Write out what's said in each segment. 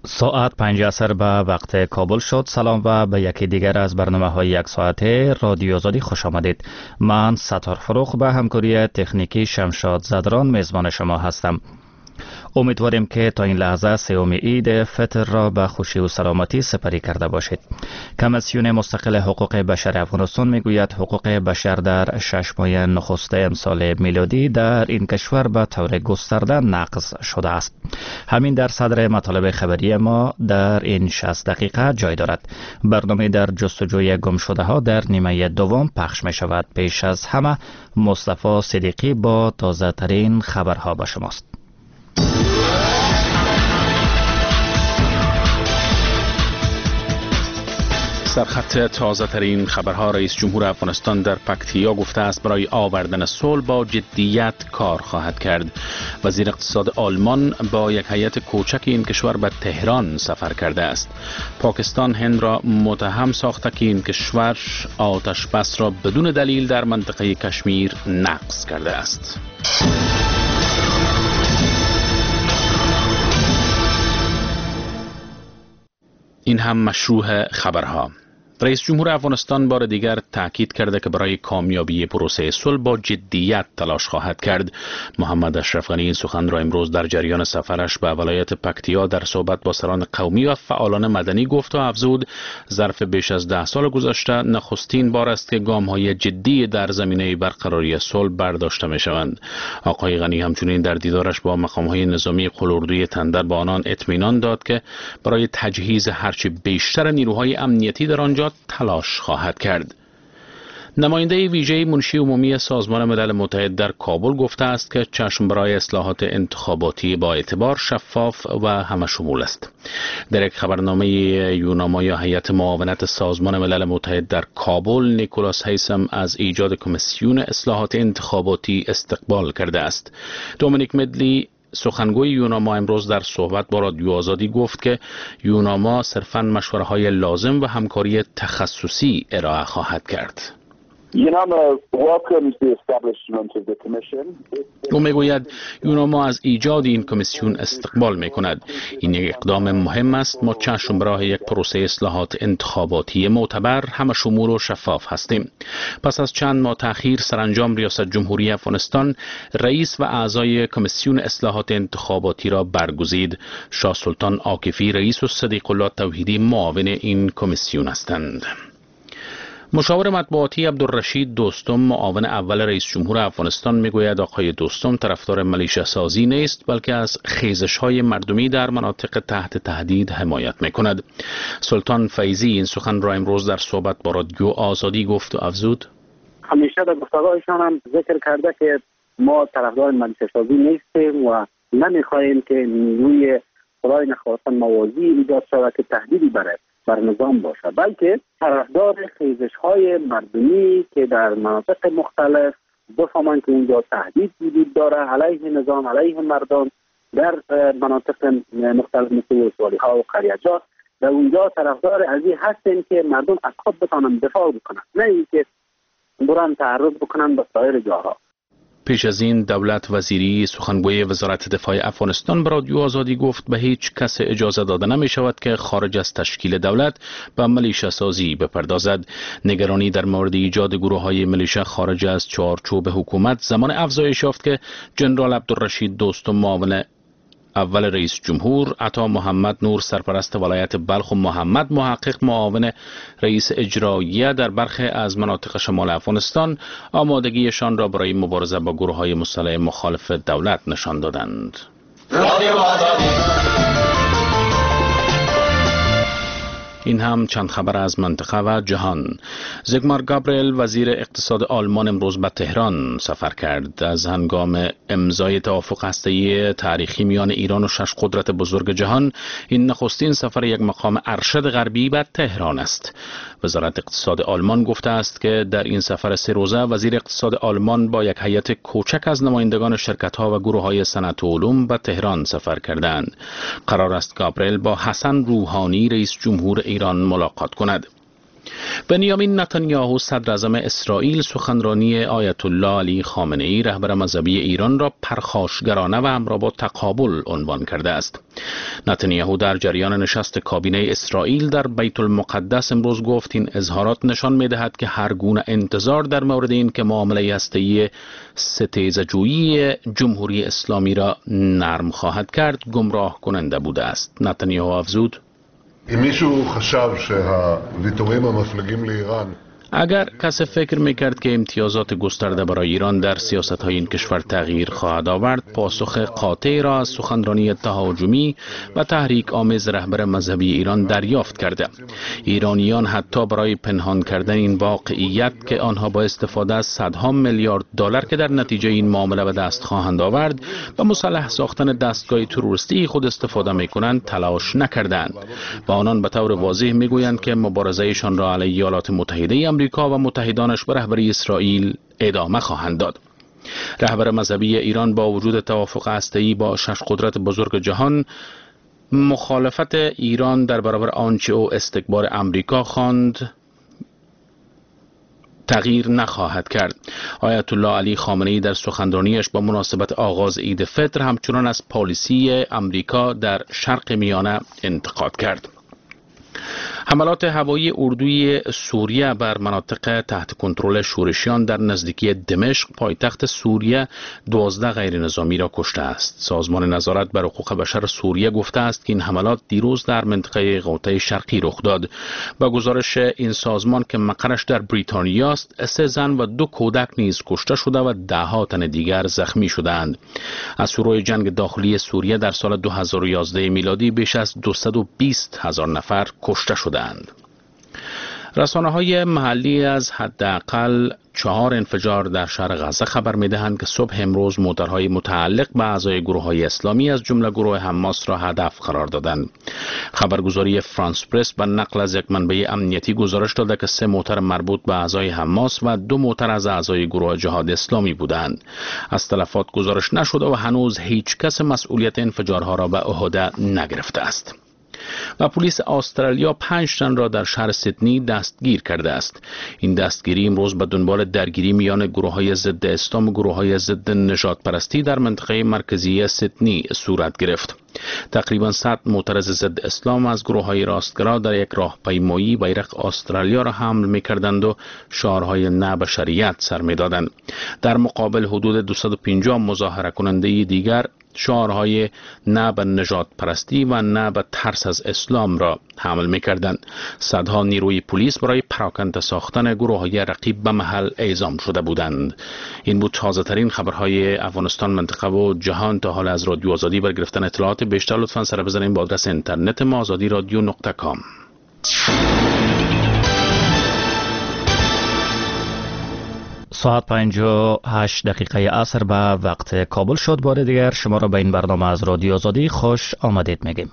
ساعت 5 عصر به وقت کابل شد. سلام و به یکی دیگر از برنامه‌های یک ساعته رادیو آزادی خوش آمدید. من ستار فروخ به همکاری تکنیکی شمشاد زدران میزبان شما هستم. امیدواریم که تا این لحظه سوم عید فطر را به خوشی و سلامتی سپری کرده باشید. کمیسیون مستقل حقوق بشر افغانستان میگوید حقوق بشر در 6 ماه نخست امسال میلادی در این کشور به طور گسترده نقض شده است. همین در صدر مطالب خبری ما در این 60 دقیقه جای دارد. برنامه در جستجوی گم شده ها در نیمه دوم پخش می شود. پیش از همه مصطفی صدیقی با تازه ترین خبرها با شماست. سرخط تازه ترین خبرها. رئیس جمهور افغانستان در پکتیا گفته است برای آوردن صلح با جدیت کار خواهد کرد. وزیر اقتصاد آلمان با یک هیئت کوچک این کشور به تهران سفر کرده است. پاکستان هند را متهم ساخته که این کشور آتش بس را بدون دلیل در منطقه کشمیر نقض کرده است. این هم مشروع خبرها. رئیس جمهور افغانستان بار دیگر تاکید کرده که برای کامیابی پروسه صلح با جدیت تلاش خواهد کرد. محمد اشرف غنی این سخن را امروز در جریان سفرش به ولایت پکتیا در صحبت با سران قومی و فعالان مدنی گفت و افزود ظرف بیش از 10 سال گذشته نخستین بار است که گام‌های جدی در زمینه برقراری صلح برداشته می‌شوند. آقای غنی همچنین در دیدارش با مقام‌های نظامی قلاردوی تندر با آنان اطمینان داد که برای تجهیز هرچه بیشتر نیروهای امنیتی در آنجا تلاش خواهد کرد. نماینده ویژه منشی عمومی سازمان ملل متحد در کابل گفته است که چشم برای اصلاحات انتخاباتی با اعتبار، شفاف و همشمول است. در یک خبرنامه یوناما یا هیئت معاونت سازمان ملل متحد در کابل، نیکولاس هیثم از ایجاد کمیسیون اصلاحات انتخاباتی استقبال کرده است. دومینیک مدلی سخنگوی یوناما امروز در صحبت با رادیو آزادی گفت که یوناما صرفاً مشوره‌های لازم و همکاری تخصصی ارائه خواهد کرد. او میگوید یوناما از ایجاد این کمیسیون استقبال میکند. این یک اقدام مهم است. ما چشم به راه یک پروسه اصلاحات انتخاباتی معتبر، همشمول و شفاف هستیم. پس از چند ماه تأخیر سرانجام ریاست جمهوری افغانستان رئیس و اعضای کمیسیون اصلاحات انتخاباتی را برگزید. شاه سلطان عاکفی رئیس و صدیق الله توحیدی معاون این کمیسیون هستند. مشاور مطبوعاتی عبدالرشید دوستم معاون اول رئیس جمهور افغانستان میگوید آقای دوستم طرفدار ملیشه سازی نیست، بلکه از خیزش‌های مردمی در مناطق تحت تهدید حمایت میکند. سلطان فیضی این سخن را امروز در صحبت با رادیو آزادی گفت و افزود همیشه در گفتارهایشان هم ذکر کرده که ما طرفدار ملیشه سازی نیستیم و نمیخواهیم که نیروی خدای نخواستن موازی ایجاد شود که تهدیدی بر نظام باشه، بلکه طرفدار خیزش‌های مردمی که در مناطق مختلف بفهمند که اونجا تهدید وجود داره علیه نظام، علیه مردم در مناطق مختلف مثل ولسوالی‌ها و قریه‌جات، در اونجا طرفدار از این هستیم که مردم از خود بتوانن دفاع بکنن، نه اینکه برن تعرض بکنن به سایر جاها. پیش از این دولت وزیری سخنگوی وزارت دفاع افغانستان به رادیو آزادی گفت به هیچ کس اجازه داده نمی شود که خارج از تشکیل دولت به ملیشه سازی بپردازد. نگرانی در مورد ایجاد گروه‌های ملیشه خارج از چارچوب حکومت زمان افزایش یافت که جنرال عبدالرشید دوستم معاون اول رئیس جمهور، عطا محمد نور سرپرست ولایت بلخ و محمد محقق معاون رئیس اجراییه در برخی از مناطق شمال افغانستان آمادگیشان را برای مبارزه با گروه‌های مسلح مخالف دولت نشان دادند. این هم چند خبر از منطقه و جهان. زیگمار گابریل وزیر اقتصاد آلمان امروز به تهران سفر کرد. از هنگام امضای توافق هسته‌ای تاریخی میان ایران و 6 قدرت بزرگ جهان، این نخستین سفر یک مقام ارشد غربی به تهران است. وزارت اقتصاد آلمان گفته است که در این سفر 3 روزه وزیر اقتصاد آلمان با یک هیئت کوچک از نمایندگان شرکت‌ها و گروه‌های صنعت و علوم به تهران سفر کردند. قرار است گابریل با حسن روحانی رئیس جمهور ایران ملاقات کند. بنیامین نتانیاهو صدر اعظم اسرائیل سخنرانی آیت الله علی خامنه ای رهبر مذهبی ایران را پرخاشگرانه و همراه با تقابل عنوان کرده است. نتانیاهو در جریان نشست کابینه اسرائیل در بیت المقدس امروز گفت این اظهارات نشان می‌دهد که هر گونه انتظار در مورد این که معامله هسته‌ای ستیزجویی جمهوری اسلامی را نرم خواهد کرد گمراه کننده بوده است. نتانیاهو افزود: اگر کسی فکر میکرد که امتیازات گسترده برای ایران در سیاست‌های این کشور تغییر خواهد آورد، پاسخ قاطعی را از سخنرانی تهاجمی و تحریک آمیز رهبر مذهبی ایران دریافت کرده. ایرانیان حتی برای پنهان کردن این واقعیت که آنها با استفاده از صدها میلیارد دلار که در نتیجه این معامله به دست خواهند آورد و مسلح ساختن دستگاه تروریستی خود استفاده میکنند تلاش نکردند و آنان به طور واضح میگویند که مبارزهشان را علیه ایالات متحده امریکا و متحدانش به رهبری اسرائیل ادامه خواهند داد. رهبر مذهبی ایران با وجود توافق هسته‌ای با 6 قدرت بزرگ جهان مخالفت ایران در برابر آنچه او استکبار امریکا خواند تغییر نخواهد کرد. آیت الله علی خامنه ای در سخنرانیش با مناسبت آغاز عید فطر همچنان از پالیسی امریکا در شرق میانه انتقاد کرد. حملات هوایی اردوی سوریه بر مناطق تحت کنترل شورشیان در نزدیکی دمشق پایتخت سوریه 12 غیر نظامی را کشته است. سازمان نظارت بر حقوق بشر سوریه گفته است که این حملات دیروز در منطقه غوطه شرقی رخ داد. با گزارش این سازمان که مقرش در بریتانیا است، 3 زن و 2 کودک نیز کشته شده و 10 تن دیگر زخمی شدند. از شروع جنگ داخلی سوریه در سال 2011 میلادی بیش از 220,000 نفر کشته شدند. رسانه‌های محلی از حداقل 4 انفجار در شهر غزه خبر می‌دهند که صبح امروز موتورهای متعلق به اعضای گروه‌های اسلامی از جمله گروه حماس را هدف قرار دادند. خبرگزاری فرانس پرس به نقل از یک منبع امنیتی گزارش داده که 3 موتور مربوط به اعضای حماس و 2 موتور از اعضای گروه جهاد اسلامی بودند. از تلفات گزارش نشده و هنوز هیچ کس مسئولیت انفجارها را به عهده نگرفته است. و پلیس استرالیا 5 تن را در شهر سیدنی دستگیر کرده است. این دستگیری امروز به دنبال درگیری میان گروه‌های ضد اسلام و گروه‌های ضد نژاد پرستی در منطقه مرکزی سیدنی صورت گرفت. تقریبا 100 معترض ضد اسلام از گروه‌های راستگرا در یک راهپیمایی بیرق استرالیا را حمل می‌کردند و شعارهای نه به شریعت سر می‌دادند. در مقابل حدود 250 مظاهره کننده دیگر شعارهای نه به نژاد پرستی و نه به ترس از اسلام را حمل می‌کردند. صدها نیروی پلیس برای پراکنده ساختن گروه‌های رقیب به محل اعزام شده بودند. این بود تازه‌ترین خبرهای افغانستان، منطقه و جهان. تا حال از رادیو آزادی برای گرفتن اطلاعات بیشتر لطفاً سر بزنید با آدرس اینترنت ما azadi.radio.com. ساعت 58 دقیقه عصر به وقت کابل شد. بار دیگر شما را به این برنامه از رادیو آزادی خوش آمدید میگیم.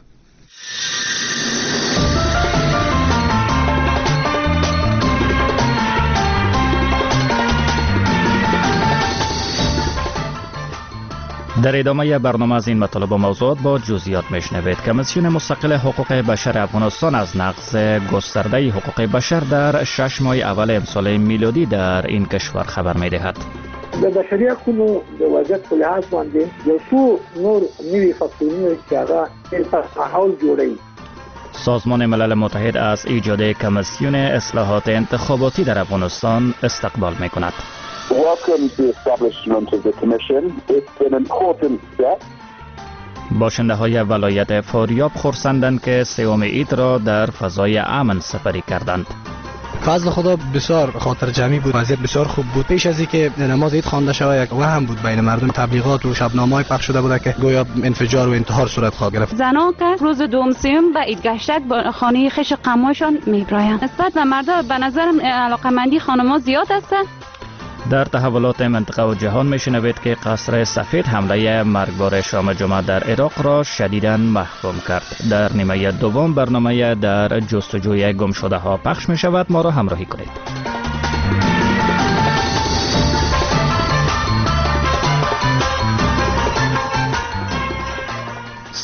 در ادامه برنامه از این مطالب و موضوعات با جزئیات میشنوید. کمیسیون مستقل حقوق بشر افغانستان از نقض گسترده حقوق بشر در 6 ماه اول امسال میلادی در این کشور خبر میدهد. د بشري حقوقو د وضعیت په لحاظ باندې یو څو نور نوي فاکتورونه چې هغه ماحول جوړوي. سازمان ملل متحد از ایجاد کمیسیون اصلاحات انتخاباتی در افغانستان استقبال میکند. Welcome to the establishment of the commission. It's an important step. باشنده های ولایت فاریاب خرسندند که 3 عید را در فضای امن سپری کردند. فضل خدا بسیار خاطر جمعی بود، وضعیت بسیار خوب بود. پیش از اینکه نماز عید خوانده شود یک وهم بود بین مردم، تبلیغات و شبنامه‌های پخش شده بود که گویا انفجار و انتحار صورت خواهد گرفت. زنان که روز دوم سوم به عید گشتک با خانه خش قماشان میبرایند. نسبت به مردا به نظرم علاقمندی خانم‌ها زیاد است. در تحولات منطقه و جهان میشنوید که قصر سفید حمله مرگبار شام جمعه در عراق را شدیداً محکوم کرد. در نیمه دوم برنامه در جستجوی گم شده ها پخش می شود. ما را همراهی کنید.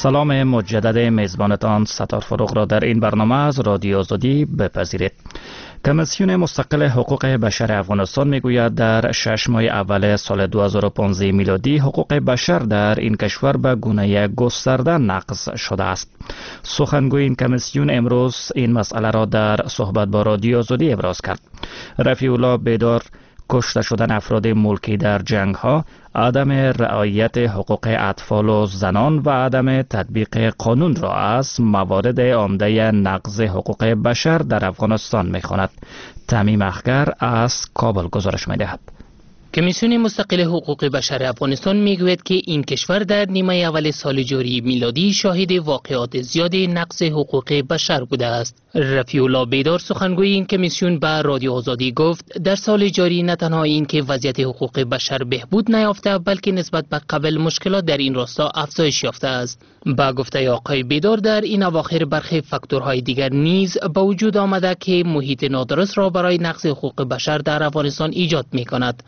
سلام مجدد میزبانتان ستار فروغ را در این برنامه از رادیو آزادی بپذیرید. کمیسیون مستقل حقوق بشر افغانستان میگوید در 6 ماه اول سال 2015 میلادی حقوق بشر در این کشور به گونه گسترده نقض شده است. سخنگوی این کمیسیون امروز این مسئله را در صحبت با رادیو آزادی ابراز کرد. رفیع الله بیدار کشته شدن افراد ملکی در جنگ ها، عدم رعایت حقوق اطفال و زنان و عدم تطبیق قانون را از موارد عمده نقض حقوق بشر در افغانستان می‌خواند. تمیم اخگر از کابل گزارش می‌دهد. کمیسیون مستقل حقوق بشر افغانستان میگوید که این کشور در نیمه اول سال جاری میلادی شاهد واقعات زیاد نقض حقوق بشر بوده است. رفیع الله بیدار سخنگوی این کمیسیون به رادیو آزادی گفت در سال جاری نه تنها این که وضعیت حقوق بشر بهبود نیافته بلکه نسبت به قبل مشکلات در این راستا افزایش یافته است. با گفته آقای بیدار در این اواخر برخی فاکتورهای دیگر نیز به وجود آمده که محیط نادرست را برای نقض حقوق بشر در افغانستان ایجاد می‌کند.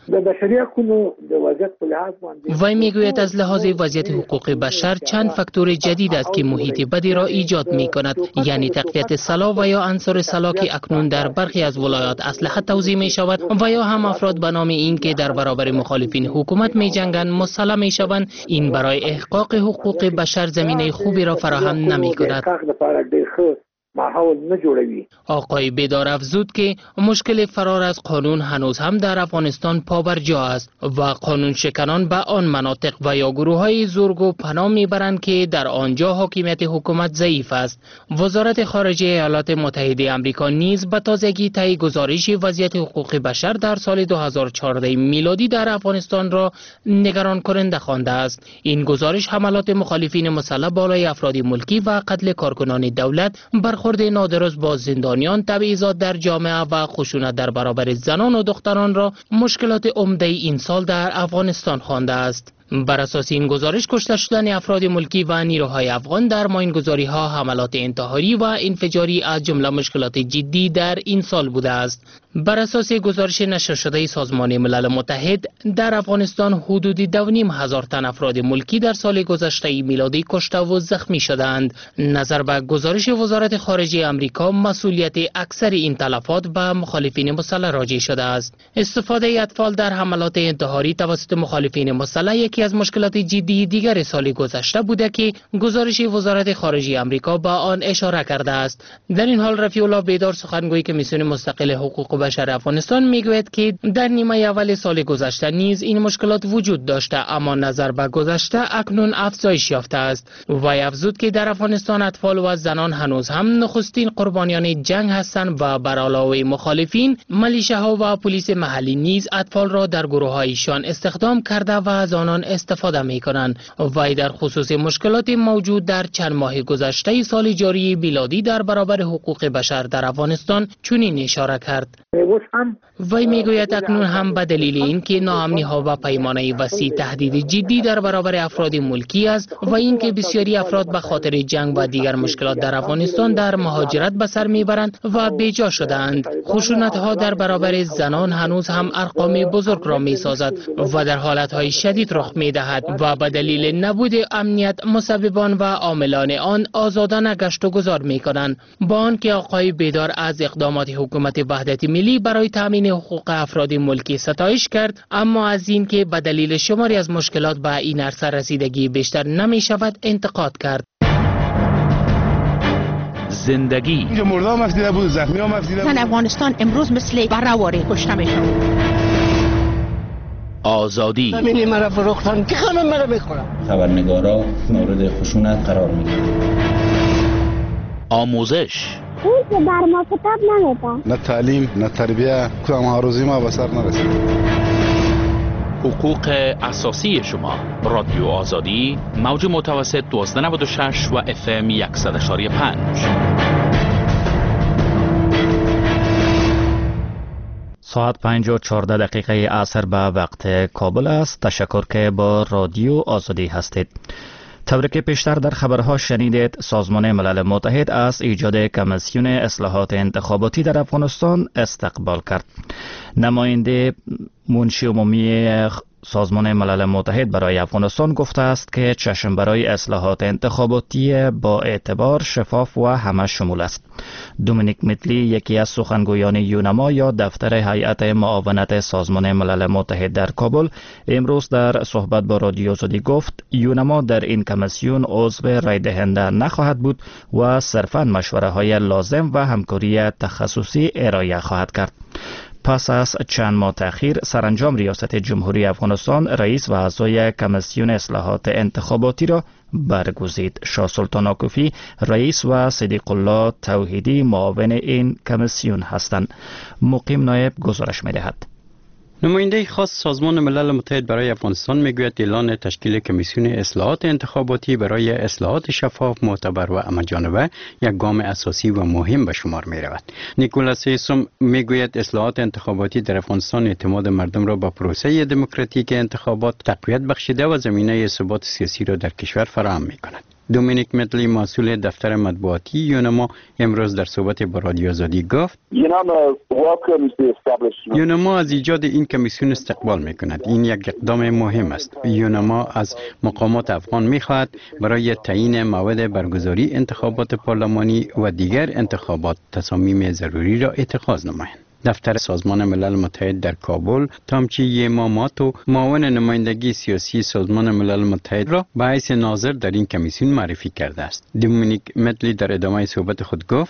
وی میگوید از لحاظ وضعیت حقوق بشر چند فاکتور جدید است که محیط بدی را ایجاد می‌کند، یعنی تقویت سلاح و یا انصار سلاح که اکنون در برخی از ولایات اسلحه توزیع می‌شود و یا هم افراد به نام این که در برابر مخالفین حکومت می‌جنگند مسلح می‌شوند. این برای احقاق حقوق بشر زمینه خوبی را فراهم نمی‌کند. آقای بیدار افزود که مشکل فرار از قانون هنوز هم در افغانستان پابرجا است و قانون شکنان به آن مناطق و یا گروه های زورگو پناه میبرند که در آنجا حاکمیت حکومت ضعیف است. وزارت خارجه ایالات متحده آمریکا نیز به تازگی طی گزارش وضعیت حقوق بشر در سال 2014 میلادی در افغانستان را نگران کننده خوانده است. این گزارش حملات مخالفین مسلح بالای افراد ملکی و قتل کارکنان دولت، برخورد نادرست با زندانیان، تبعیضات در جامعه و خشونت در برابر زنان و دختران را مشکلات عمده این سال در افغانستان خوانده است. بر اساس این گزارش کشته شدن افراد ملکی و نیروهای افغان در ماینگذاری‌ها، حملات انتحاری و انفجاری از جمله مشکلات جدی در این سال بوده است. بر اساس گزارش نشر شده سازمان ملل متحد در افغانستان حدود 2,500 تن افراد ملکی در سال گذشته میلادی کشته و زخمی شدند. نظر به گزارش وزارت خارجه آمریکا، مسئولیت اکثر این تلفات به مخالفین مسلح راجع شده است. استفاده اطفال در حملات انتحاری توسط مخالفین مسلح یکی از مشکلات جدی دیگر سال گذشته بوده که گزارش وزارت خارجه آمریکا با آن اشاره کرده است. در این حال رفیع الله بیدار سخنگوی کمیسیون مستقل حقوق بشر افغانستان میگوید که در نیمه اول سال گذشته نیز این مشکلات وجود داشته، اما نظر به گذشته اکنون افزایش یافته است. وی افزود که در افغانستان اطفال و زنان هنوز هم نخستین قربانیان جنگ هستند و بر علاوه مخالفین، ملیشه‌ها و پلیس محلی نیز اطفال را در گروه‌هایشان استخدام کرده و از آنان استفاده می‌کنند. وی در خصوص مشکلات موجود در چند ماه گذشته سال جاری میلادی در برابر حقوق بشر در افغانستان چنین اشاره کرد. وی میگوید اکنون هم به دلیل اینکه ناامنی‌ها و پیمانه وسیع تهدید جدی در برابر افراد ملکی است و اینکه بسیاری افراد به خاطر جنگ و دیگر مشکلات در افغانستان در مهاجرت به سر میبرند و بیجا شده‌اند. خشونت‌ها در برابر زنان هنوز هم ارقام بزرگ را میسازد و در حالت‌های شدید رخ میدهد و به دلیل نبود امنیت مسببان و عاملان آن آزادانه گشت و گذار میکنند. با آنکه آقای بیدار از اقدامات حکومت وحدت ملی برای تامین حقوق افراد ملکی ستایش کرد، اما از این که به دلیل شماری از مشکلات به این عرصه رسیدگی بیشتر نمی شود انتقاد کرد. زندگی مردم افزیده بود، زخمی هم افزیده بود. افغانستان امروز مثل بره‌واره کشته میشود. آزادی همینی مرا فروختن که خانم مرا بخورم. خبرنگارا مورد خشونت قرار میگیرن. آموزش اون که بر ما کتاب نمیده. نه تعلیم نه تربیه، کدام هاروزی ما به سر نرسید. حقوق اساسی شما. رادیو آزادی، موج متوسط 1296 و FM 100.5. ساعت 5:14 دقیقه عصر به وقت کابل است. تشکر که با رادیو آزادی هستید. طوری که پیشتر در خبرها شنیدید، سازمان ملل متحد از ایجاد کمیسیون اصلاحات انتخاباتی در افغانستان استقبال کرد. نماینده منشی عمومی سازمان ملل متحد برای افغانستان گفته است که چشم برای اصلاحات انتخاباتی با اعتبار، شفاف و همه شمول است. دومینیک میتلی، یکی از سخنگویان یونما یا دفتر هیئت معاونت سازمان ملل متحد در کابل، امروز در صحبت با رادیو آزادی گفت یونما در این کمیسیون عضو رای دهنده نخواهد بود و صرفاً مشوره های لازم و همکاری تخصصی ارائه خواهد کرد. پس از چند ماه تأخیر، سرانجام ریاست جمهوری افغانستان رئیس و اعضای کمیسیون اصلاحات انتخاباتی را برگزید. شاه سلطان آکوفی رئیس و صدیق الله توحیدی معاون این کمیسیون هستند. مقیم نایب گزارش می‌دهد. نماینده خاص سازمان ملل متحد برای افغانستان میگوید اعلان تشکیل کمیسیون اصلاحات انتخاباتی برای اصلاحات شفاف، معتبر و همه‌جانبه یک گام اساسی و مهم به شمار می رود. نیکولاس هیسوم میگوید اصلاحات انتخاباتی در افغانستان اعتماد مردم را به پروسه دموکراتیک انتخابات تقویت بخشیده و زمینه ثبات سیاسی را در کشور فراهم می کند. دومینیک میتلی، مسئول دفتر مطبوعاتی یونما، امروز در صحبت با رادیو آزادی گفت یونما از ایجاد این کمیسیون استقبال می کند. این یک اقدام مهم است. یونما از مقامات افغان می خواهد برای تعیین موعد برگزاری انتخابات پارلمانی و دیگر انتخابات تصامیم ضروری را اتخاذ نمایند. دفتر سازمان ملل متحد در کابل، تامچی یماماتو، معاون نمایندگی سیاسی سازمان ملل متحد را به حیث ناظر در این کمیسیون معرفی کرده است. دومینیک میتلی در ادامه صحبت خود گفت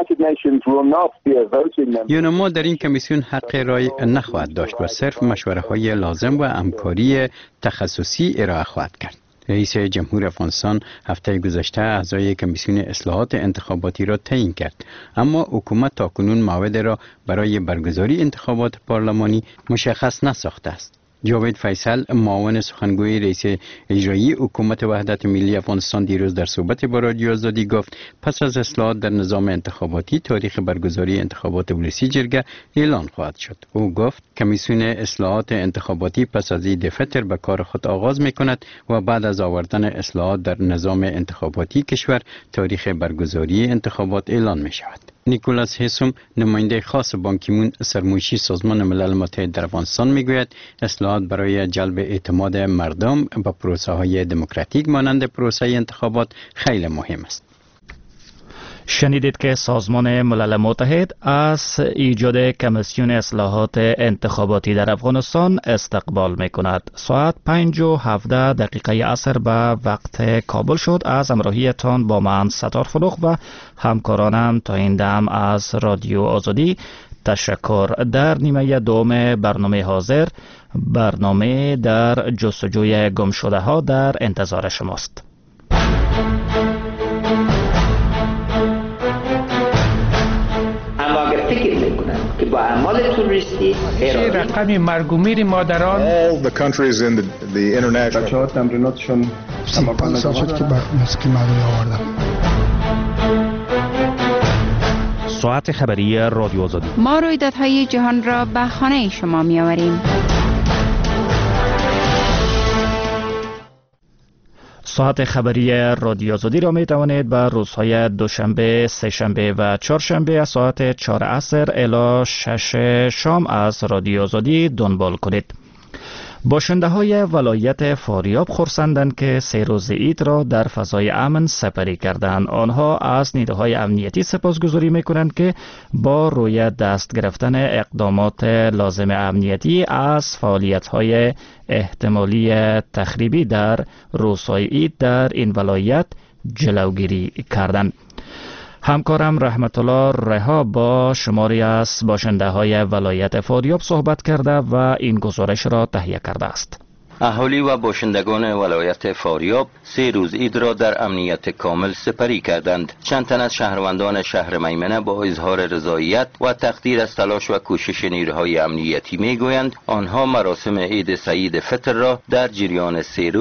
یونما در این کمیسیون حق رای نخواهد داشت و صرف مشوره های لازم و همکاری تخصصی ارائه خواهد کرد. رئیس جمهور افغانستان هفته گذشته اعضای کمیسیون اصلاحات انتخاباتی را تعیین کرد، اما حکومت تاکنون موعد را برای برگزاری انتخابات پارلمانی مشخص نساخته است. جاوید فیصل، معاون سخنگوی رئیس اجرایی حکومت وحدت ملی افغانستان، دیروز در صحبت با رادیو آزادی گفت پس از اصلاحات در نظام انتخاباتی تاریخ برگزاری انتخابات ولسی جرگه اعلان خواهد شد. او گفت کمیسیون اصلاحات انتخاباتی پس از عید فطر به کار خود آغاز می کند و بعد از آوردن اصلاحات در نظام انتخاباتی کشور تاریخ برگزاری انتخابات اعلان می شود. نیکولاس هیسوم، نماینده خاص بان کی مون، سرمایشی سازمان ملل متحد در افغانستان میگوید اصلاحات برای جلب اعتماد مردم به پروسه های دموکراتیک مانند پروسه انتخابات خیلی مهم است. شنیدید که سازمان ملل متحد از ایجاد کمیسیون اصلاحات انتخاباتی در افغانستان استقبال می کند. ساعت 5:17 عصر به وقت کابل شد. از همراهیتان با من ستار فروخ و همکارانم تا این دم از رادیو آزادی تشکر. در نیمه دوم برنامه حاضر، برنامه در جستجوی گم شده ها در انتظار شماست. که با اعمال توریستی رقم مرگ و میر مادران all the countries in the international بچه‌ها تمریناتشون 35 سال شد که موسیقی مردمی آوردم. ساعت خبری رادیو آزادی. ما رویدادهای جهان را به خانه شما می آوریم. ساعت خبری رادیو آزادی را می توانید به روزهای دوشنبه، سه‌شنبه و چهارشنبه از ساعت 4 عصر الی 6 شام از رادیو آزادی دنبال کنید. باشنده های ولایت فاریاب خرسندند که 3 روز عید را در فضای امن سپری کردند. آنها از نیروهای امنیتی سپاسگزاری میکنند که با روی دست گرفتن اقدامات لازم امنیتی از فعالیت های احتمالی تخریبی در روزهای عید در این ولایت جلوگیری کردند. همکارم رحمت الله رها با شماری از باشنده های ولایت فاریاب صحبت کرده و این گزارش را تهیه کرده است. اهالی و باشندگان ولایت فاریاب 3 روز عید را در امنیت کامل سپری کردند. چند تن از شهروندان شهر میمنه با اظهار رضایت و تقدیر از تلاش و کوشش نیروهای امنیتی میگویند آنها مراسم عید سعید فطر را در جریان 3 روز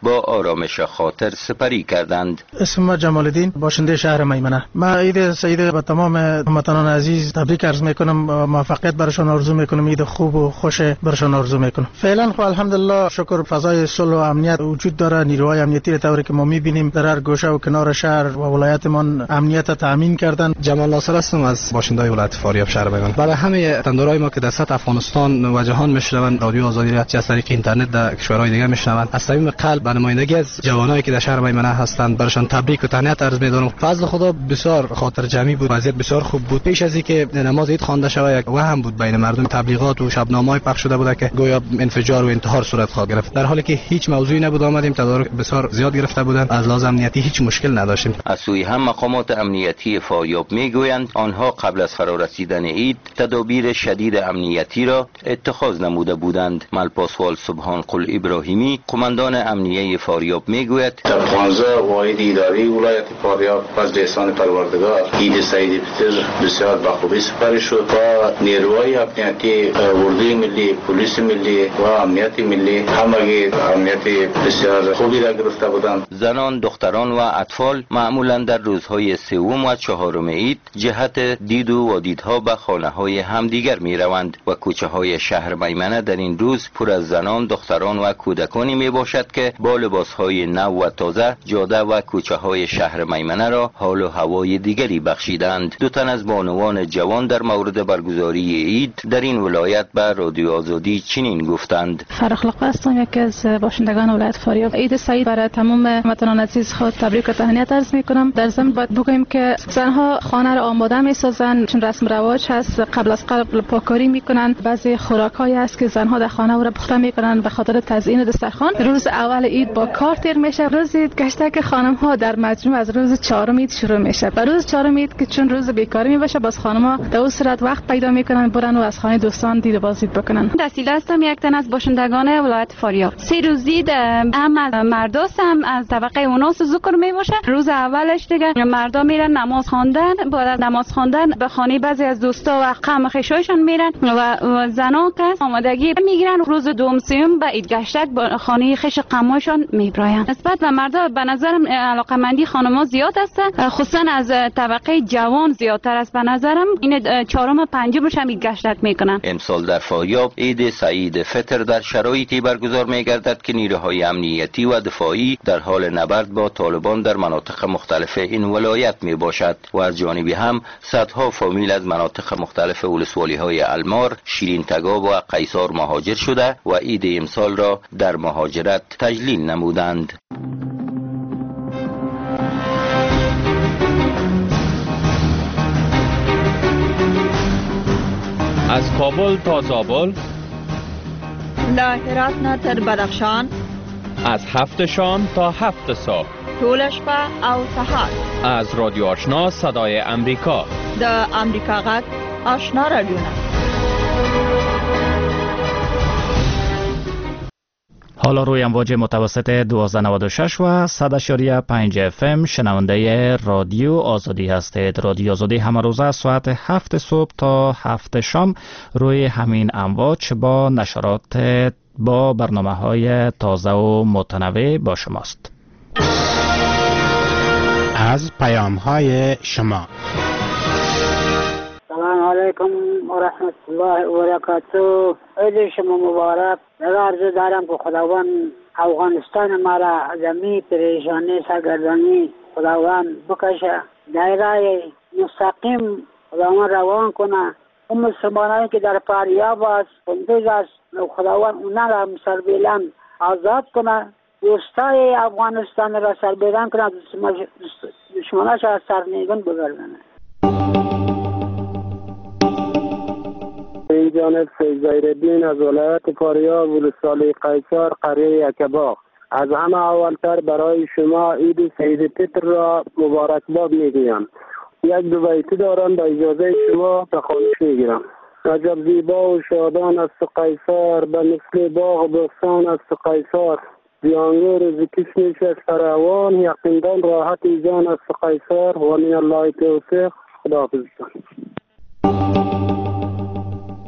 با آرامش خاطر سپری کردند. اسم ما جمال الدین، باشنده شهر میمنه. من عید سعید به تمام هموطنان عزیز تبریک عرض میکنم، موفقیت برشان آرزو میکنم، عید خوب و خوش برشان آرزو میکنم. فعلا خب الحمدلله شکر فضای صلح و امنیت وجود داره. نیروهای امنیتی طوری که ما میبینیم در هر گوشه و کنار شهر و ولایتمان امنیت تامین کردن. جمال ناصر هستم از باشنده ولایت فاریاب شهر میمنه. برای همه تندورای ما که در سطح افغانستان و جهان میشنون رادیو آزادی را از طریق اینترنت در کشورهای دیگه میشنون، از صمیم قلب به نمایندگی از جوانایی که در شهر میمنه هستند برشان تبریک و تهنیت عرض می‌دارم. فضل خدا بسیار خاطر جمعی بود، وضعیت بسیار خوب بود. پیش از اینکه نماز عید خوانده شود یک وهم بود بین مردم، تبلیغات و شبنامه‌های پخش شده بود که گویا انفجار و انتحار صورت خواهد گرفت، در حالی که هیچ موضوعی نبود. آمدیم تدارک بسیار زیاد گرفته بودند، از لحاظ امنیتی هیچ مشکل نداشتیم. از سوی هم مقامات امنیتی فاریاب میگویند آنها قبل از فرارسیدن عید تدابیر شدید امنیتی را اتخاذ نموده بودند. ملپاسوال سبحان قل ابراهیمی قماندان امنیه فاریاب میگوید در 15 واحد اداری ولایت فاریاب پس احسان پروردگار عید سعید فطر بسیار با خوبی سپری شد و نیروهای امنیتی اردوی ملی، پلیس ملی و امنیت ملی همگی امنیت بسیار خوبی را گرفته بودند. زنان، دختران و اطفال معمولا در روزهای سوم و چهارم عید جهت دید و وادیدها به خانه‌های همدیگر میروند و کوچه‌های شهر میمنه در این روز پر از زنان، دختران و کودکانی می باشد که با لباسهای نو و تازه جاده و کوچه‌های شهر میمنه را حال و هوای دیگری بخشیدند. دو تن از بانوان جوان در مورد برگزاری عید در این ولایت به رادیو آزادی چنین گفتند: فراخلاق هستم، یکی از باشندگان ولایت فاریاب. عید سعید برای تمام هموطنان عزیز خود تبریک و تهنیت عرض می‌کنم. در ضمن باید بگویم که زنها خانه را آماده می‌سازند، چون رسم رواج هست، قبل از قبل پاکاری می‌کنند. بعضی خوراک‌هایی است که زنها در خانه او را پخته می‌کنند به خاطر تزیین دسترخوان. روز اول عید با کار تیر میشه. روز عید گشتک خانم‌ها در مجموع از روز چهارم عید شروع میشه. و روز چهارم عید که چون روز بیکاری میباشه، باز خانم‌ها در اون صورت وقت پیدا میکنن برن و از خانه دوستان دید و بازدید بکنن. دسیله هستم، یک تن از باشندگان ولایت فاریاب. 3 روز عید هم از مرداست هم از طبقه اوناس ذکر میباشه. روز اولش دیگه مردا میرن نماز خواندن، بعد از نماز خواندن به خانه بعضی از دوستا و قوم خویشایشان میرن و زنا که آمادگی میگیرن. روز دوم سوم به عید گشتک به خانه خویش قومشان میبراین. نسبت به مردا به نظرم علاقمندی خانم‌ها زیاد است، خصوصا از طبقه جوان زیادتر است. به نظرم این چهارم و پنجمش هم عید گشتک میکنن. امسال در فاریاب عید سعید فطر در شرایطی برگزار میگردد که نیروهای امنیتی و دفاعی در حال نبرد با طالبان در مناطق مختلف این ولایت می باشد و از جانبی هم صدها فامیل از مناطق مختلف ولسوالی‌های المار، شیرین تگاب و قیصار مهاجر شده و عید امسال را در مهاجرت تجلیل نمودند. از کابل تا زابل، له هرات نه تر بدخشان، از 7 شام تا 7 صبح، ټول شپه او سهار، از رادیو آشنا صدای امریکا، د امریکا غږ آشنا رادیو. حالا روی امواج متوسط 1296 و 100.5 FM شنونده رادیو آزادی هستید. رادیو آزادی همه روز از ساعت 7 صبح تا 7 شام روی همین امواج با نشرات با برنامه‌های تازه و متنوع با شماست. از پیام‌های شما. سلام علیکم و رحمت الله و برکاته. عید شما مبارک. عرض دارم که خداوند افغانستان ما را از این پریشانی سرگردانی خداوند بکشه، دایره مستقیم خداوند روان کنه. اون مسلمانانی که در فاریاب است، کندوز است، خداوند اونا را سربیلان آزاد کنه. دوستای افغانستان را سربیلان کنه، دشمناش را سرنگون بگردانه. این جانب فیض زهیرالدین از ولایت فاریاب ولسوالی قیصار قریه یکباغ. از همه اولتر برای شما عید سعید فطر را مبارکباد میگویم. یک دو بیتی دارم، با اجازه شما تخانش میگیرم. عجب زیبا و شادان است قیصار، به مثل باغ بستان است قیصار. زیانگور زکشمش است فراوان، یقیندان راحت جان است قیصار. و من الله توفیق. خداحافظتان.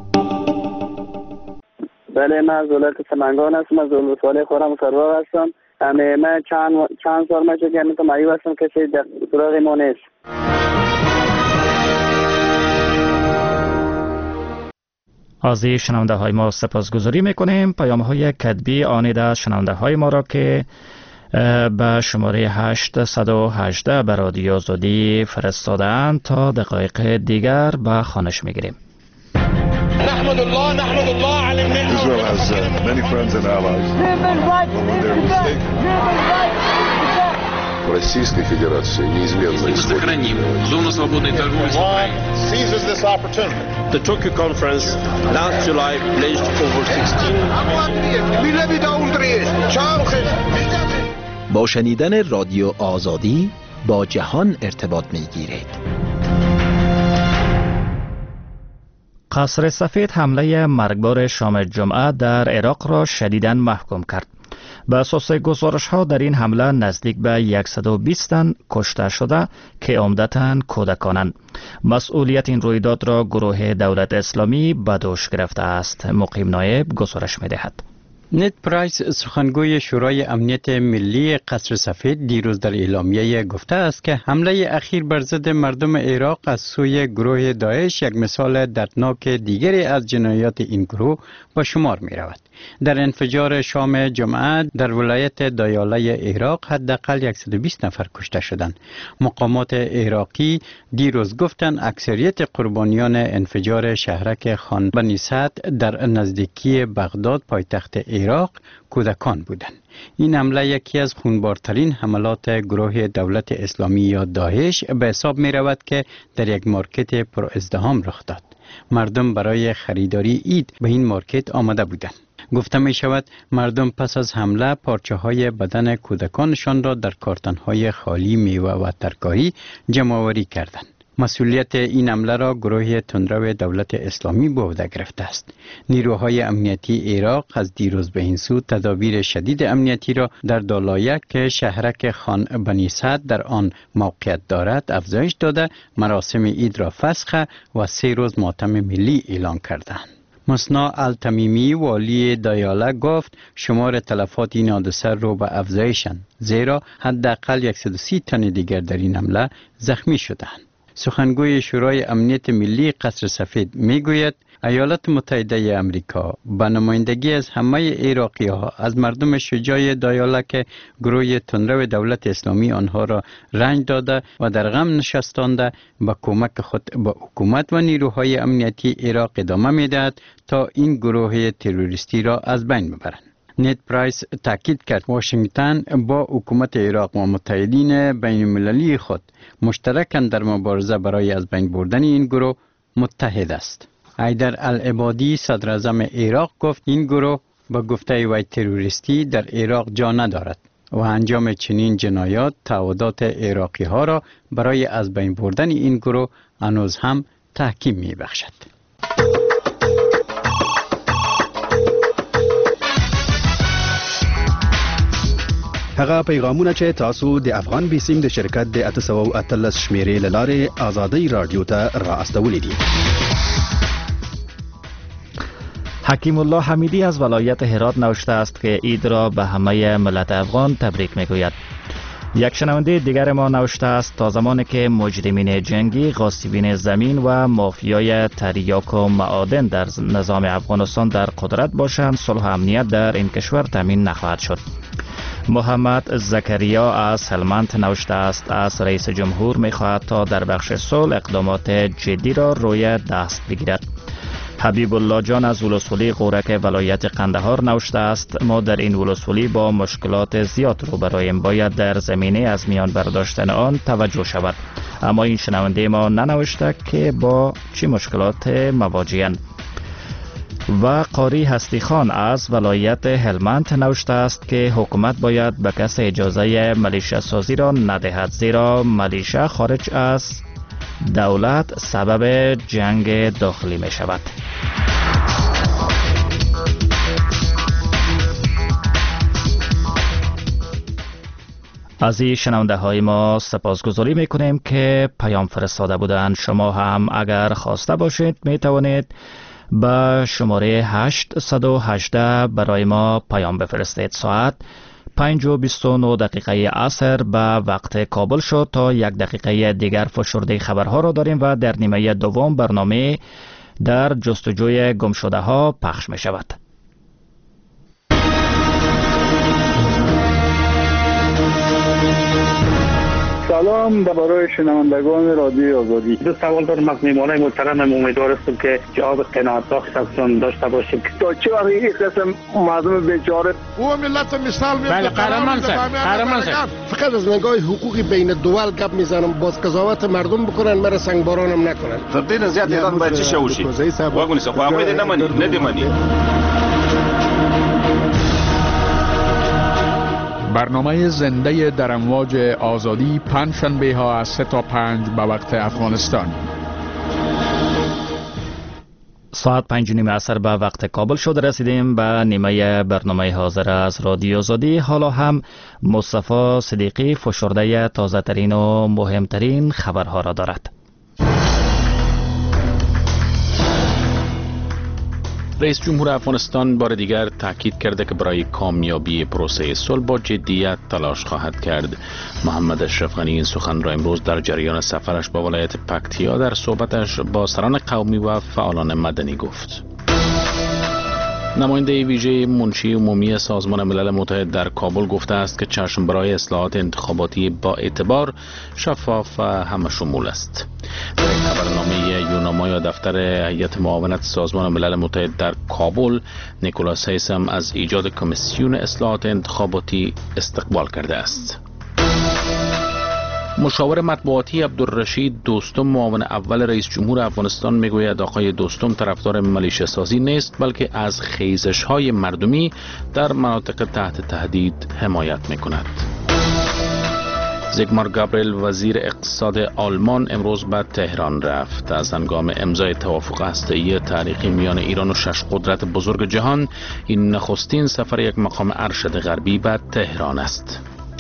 بله، من از ولایت سمنگان هستم، از ولسوالی خورم سرواق هستم. من چند سال میشه که من مایو هستم، کسی در سراغ ما نیست. از شنونده های ما سپاسگزاری میکنیم. پیام های کتبی آنیده شنونده های ما را که به شماره 818 به رادیو آزادی فرستادند تا دقایق دیگر به خوانش میگیریم. نحمد الله على النعمة. Israel has many friends and allies. Российской Федерации неизменно исходит. Сохраним зону свободной торговли с Украиной. Seizes this opportunity. The Tokyo conference last July pledged over 16. با شنیدن رادیو آزادی با جهان ارتباط میگیرید. قصر سفید حمله مرگبار شام جمعه در عراق را شدیداً محکوم کرد. به اساس گزارش ها در این حمله نزدیک به 120 تن کشته شده که عمدتاً کودکانند. مسئولیت این رویداد را گروه دولت اسلامی به دوش گرفته است. مقیم نایب گزارش می دهد. نت پرایس سخنگوی شورای امنیت ملی قصر سفید دیروز در اعلامیه گفته است که حمله اخیر بر ضد مردم عراق از سوی گروه داعش یک مثال دردناک دیگری از جنایات این گروه به شمار می رود. در انفجار شام جمعه در ولایت دایاله عراق حداقل 120 نفر کشته شدند. مقامات عراقی دیروز گفتند اکثریت قربانیان انفجار شهرک خان بنی سعد در نزدیکی بغداد پایتخت عراق کودکان بودند. این حمله یکی از خونبارترین حملات گروه دولت اسلامی یا داعش به حساب می رود که در یک مارکت پر ازدحام رخ داد. مردم برای خریداری عید به این مارکت آمده بودند. گفته می شود مردم پس از حمله پارچه های بدن کودکانشان را در کارتن های خالی میوه و ترکاری جمع آوری کردند. مسئولیت این حمله را گروه تندرو دولت اسلامی به عهده گرفته است. نیروهای امنیتی عراق از دیروز به این سو تدابیر شدید امنیتی را در دالایه که شهرک خان بنی سعد در آن موقعیت دارد افزایش داده، مراسم عید را فسخ و 3 روز ماتم ملی اعلان کردند. مصنع التمیمی والی دایاله گفت شمار تلفات این حادثه رو به افزایشند، زیرا حداقل 130 تن دیگر در این حمله زخمی شدند. سخنگوی شورای امنیت ملی قصر سفید میگوید ایالات متحده امریکا به نمایندگی از همه عراقی ها از مردم شجاع دایاله که گروه تندرو دولت اسلامی آنها را رنج داده و در غم نشستانده به کمک خود به حکومت و نیروهای امنیتی عراق ادامه میدهد تا این گروه تروریستی را از بین ببرند. نت پرایس تاکید کرد واشنگتن با حکومت عراق و متحدین بین المللی خود مشترکاً در مبارزه برای از بین بردن این گروه متحد است. حیدر العبادی صدر اعظم عراق گفت این گروه با گفته وی تروریستی در عراق جا ندارد و انجام چنین جنایات تعهدات عراقی ها را برای از بین بردن این گروه هنوز هم تحکیم می بخشد. هغه پیغامونه چې تاسو د افغان بیسیم د شرکت د 813 شمیرې لاره آزادی رادیو ته را استولې دي. حکیم الله حمیدی از ولایت هرات نوشته است که عید را به همه ملت افغان تبریک میگوید. یک شنونده دیگر ما نوشته است تا زمانی که مجرمین جنگی، غاصبین زمین و مافیای تریاک و معادن در نظام افغانستان در قدرت باشند، صلح و امنیت در این کشور تامین نخواهد شد. محمد زکریا از هلمند نوشته است از رئیس جمهور می‌خواهد تا در بخش صلح اقدامات جدی را روی دست بگیرد. حبیب الله جان از ولسوالی غورک ولایت قندهار نوشته است ما در این ولسوالی با مشکلات زیاد روبرویم، باید در زمینه از میان برداشتن آن توجه شود. اما این شنونده ما ننوشته که با چه مشکلات مواجه‌اند. و قاری هستی خان از ولایت هلمند نوشته است که حکومت باید به کس اجازه ملیشه سازی را ندهد، زیرا ملیشه خارج از دولت سبب جنگ داخلی می شود. از این شنونده های ما سپاسگزاری می کنیم که پیام فرستاده بودند. شما هم اگر خواسته باشید می توانید با شماره 818 برای ما پیام بفرستید. ساعت 5:29 دقیقه عصر به وقت کابل شد. تا 1 دقیقه دیگر فشرده خبرها را داریم و در نیمه دوم برنامه در جستجوی گمشده ها پخش می شود. سلام برای شنوندگان رادیو آزادی. دو سوال دارم از میهمانای محترم. امیدوار هستم که جواب قناعت بخش ازشان داشته باشیم. تا چه وقت این قسم مردم بیچاره او ملت مثال میاد. بله قهرمان صاحب. فقط از نگاه حقوقی بین دول گپ میزنم. باز قضاوت مردم بکنن، مرا سنگبارانم نکنن. تر دې زیات اعلان باید چی شوشي. واګونی څه خو هغه دې نه مني، نه دې مني. برنامه زنده در امواج آزادی پنجشنبه ها از 3 تا 5 به وقت افغانستان. ساعت 5:30 عصر به وقت کابل شد. رسیدیم به نیمه برنامه حاضر از رادیو آزادی. حالا هم مصطفی صدیقی فشرده تازه ترین و مهمترین خبرها را دارد. رئیس جمهور افغانستان بار دیگر تاکید کرده که برای کامیابی پروسه صلح با جدیت تلاش خواهد کرد. محمد اشرف غنی این سخن را امروز در جریان سفرش به ولایت پکتیا در صحبتش با سران قومی و فعالان مدنی گفت. نماینده ویژه منشی عمومی سازمان ملل متحد در کابل گفته است که چشم برای اصلاحات انتخاباتی با اعتبار، شفاف و همه شمول است. در یک خبرنامه یوناما یا دفتر هیئت معاونت سازمان ملل متحد در کابل، نیکولاس هیسم از ایجاد کمیسیون اصلاحات انتخاباتی استقبال کرده است. مشاور مطبوعاتی عبدالرشید دوستم معاون اول رئیس جمهور افغانستان میگوید آقای دوستم طرفدار ملیشه سازی نیست، بلکه از خیزش های مردمی در مناطق تحت تهدید حمایت میکند. زیگمار گابریل وزیر اقتصاد آلمان امروز به تهران رفت. از هنگام امضای توافق هسته‌ای تاریخی میان ایران و 6 قدرت بزرگ جهان، این نخستین سفر یک مقام ارشد غربی به تهران است.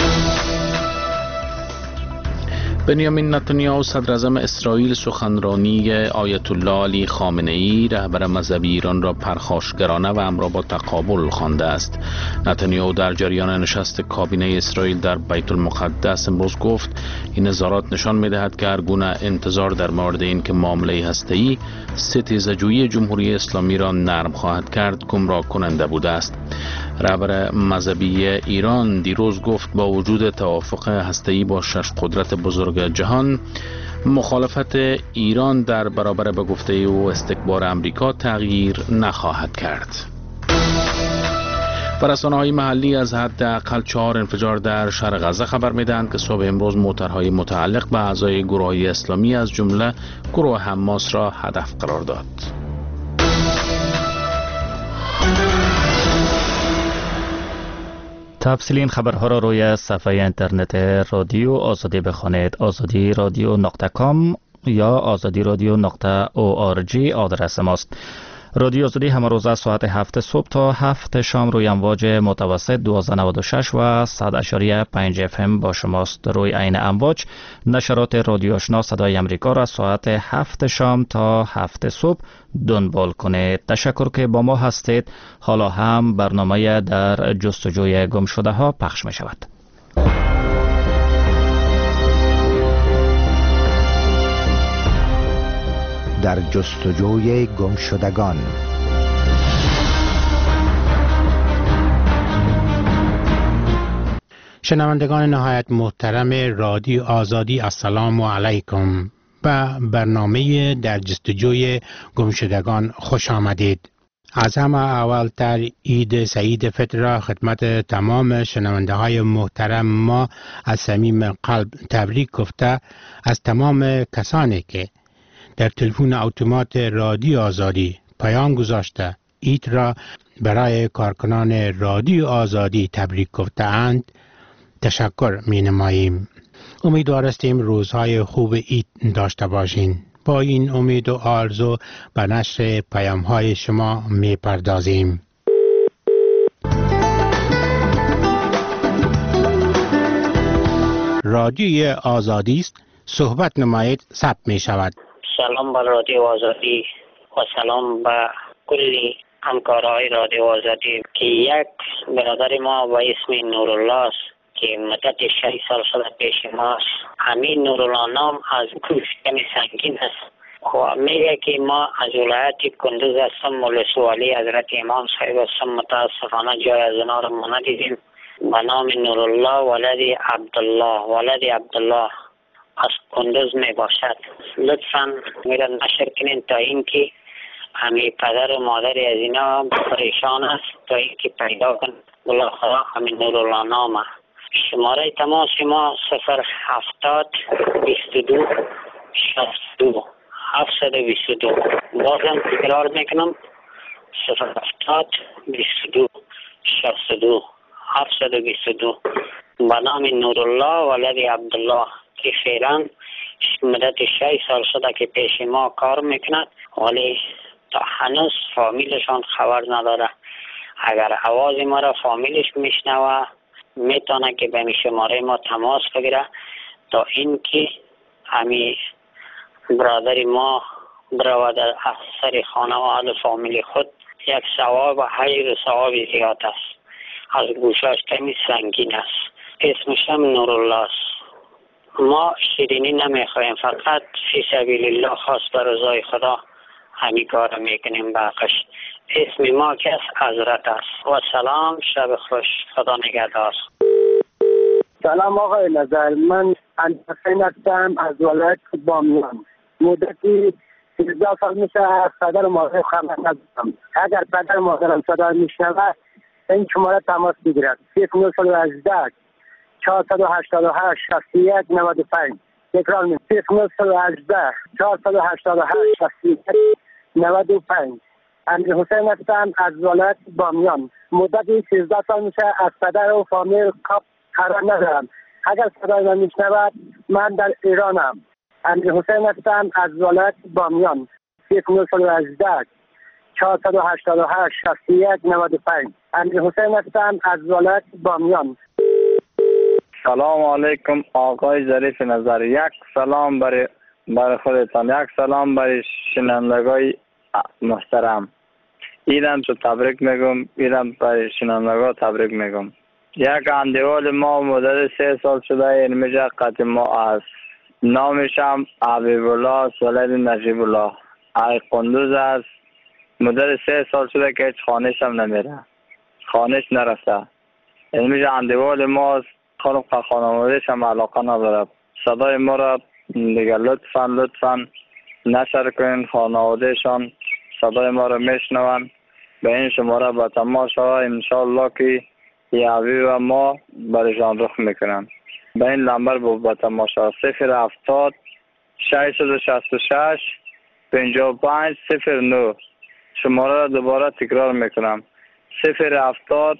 بنیامین نتانیاهو صدراعظم اسرائیل سخنرانی آیت الله علی خامنه‌ای رهبر مذهبی ایران را پرخاشگرانه و همراه با تقابل خوانده است. نتانیاهو در جریان نشست کابینه اسرائیل در بیت المقدس امروز گفت این اظهارات نشان می‌دهد که هر گونه انتظار در مورد اینکه معامله هسته‌ای ستیزه‌جویی جمهوری اسلامی را نرم خواهد کرد گمراه کننده بوده است. رهبر مذهبی ایران دیروز گفت با وجود توافق هسته‌ای با 6 قدرت بزرگ جهان، مخالفت ایران در برابر به گفته او استکبار امریکا تغییر نخواهد کرد. رسانه‌های محلی از حداقل 4 انفجار در شهر غزه خبر می‌دهند که صبح امروز موترهای متعلق به اعضای گروه‌های اسلامی از جمله گروه حماس را هدف قرار داد. تفصیل این خبرها را روی صفحه اینترنت رادیو آزادی بخوانید. azadiradio.com یا azadiradio.org آدرس ماست. رادیو آزادی همه روز از ساعت 7 صبح تا 7 شام روی امواج متوسط 1296 و 100.5 FM با شماست. روی عین امواج نشرات رادیو آشنا صدای امریکا را ساعت 7 شام تا 7 صبح دنبال کنید. تشکر که با ما هستید. حالا هم برنامه در جستجوی گمشده ها پخش می شود. در جستجوی گمشدگان. شنوندگان نهایت محترم رادیو آزادی، السلام علیکم. به برنامه در جستجوی گمشدگان خوش آمدید. از همه اولتر عید سعید فطر را خدمت تمام شنونده های محترم ما از صمیم قلب تبریک گفته، از تمام کسانی که در تلفن اتومات رادیو آزادی پیام گذاشته عید را برای کارکنان رادیو آزادی تبریک گفته‌اند تشکر می نماییم. امیدوار هستیم روزهای خوب عید داشته باشین. با این امید و آرزو به نشر پیام‌های شما می پردازیم. رادیوی آزادی است، صحبت نمایید ثبت می شود. سلام بر رادیو آزادی و سلام به کلی همکارهای رادیو آزادی که یک برادر ما با اسم نورالله است که مدت 6 سال شده پیش ماست. همین نورالله نام از کشتن سنگین است و میگه که ما از ولایت کندوز هستم، مولوی سوالی حضرت امام صاحب هستم. متاسفانه جای از اونا رو ما ندیدیم. به نام نورالله ولد عبدالله از کندوز می باشد. لطفا میرا نشر کنین تا اینکه همین پدر و مادر از اینا پریشان است تا اینکه پیدا کن. بالاخره همین نورالله نامه. شماره تماس ما 070 22 62 722. بازم تکرار میکنم 070 22 62 722. به نام نورالله ولد عبدالله که فعلا مدت 6 سال شده که پیش ما کار میکند ولی تا هنوز فامیلشان خبر نداره. اگر آواز ما را فامیلش میشنوه میتونه که به شماره ما تماس بگیره تا اینکه همین برادر ما برود در اثر خانواده و فامیل خود. یک ثواب و حیر و ثواب زیاد است. از گوشاش کمی سنگین است. اسمش هم نورالله است. ما شیرینی نمیخوایم، فقط فی سبیل الله خواست بر رضای خدا همین کار میکنیم. باقیش اسم ما که حضرت است. و سلام، شب خوش، خدا نگهدار. سلام آقای نظر، من حسین هستم از ولایت بامیان. مدتی 13 سال میشه از پدر و مادر خبر ندارم. اگر پدر و مادرم صدا میشنود این شماره تماس بگیرد. 0918 488 61 95. تکرار میکنم 0918 488 61 95. امیر حسین هستم از ولایت بامیان. مدتی 13 سال میشه از پدر و فامیل خبر ندارم. اگر صدای من میشنود من در ایرانم. امیر حسین هستم از ولایت بامیان. 0918 488 61 95. امیر حسین هستم از ولایت بامیان. سلام علیکم آقای ظریف نظر. یک سلام برای خودتان، یک سلام برای شنوندگان محترم. ایران تو تبریک میگم، ایران برای شنوندگان تبریک میگم. یک اندیوال ما مدت 3 سال شده این میجا قطع ما است. نامش هم حبیب الله ولد نجیب الله ای قندوز است. مدت 3 سال شده که هیچ خانهش هم نمیره، خانهش نرفته. این میجا اندیوال ما است. خانوادهش هم علاقه نداره. صدای ما را دیگه لطفا نشر کنین. خانوادهشان صدای ما را میشنون. به این شماره با تماس شود انشاءالله که یعوی و ما برشان رخ میکنن. به این نمبر با تماس شود 070 666 55 09. شماره را دوباره تکرار میکنم 070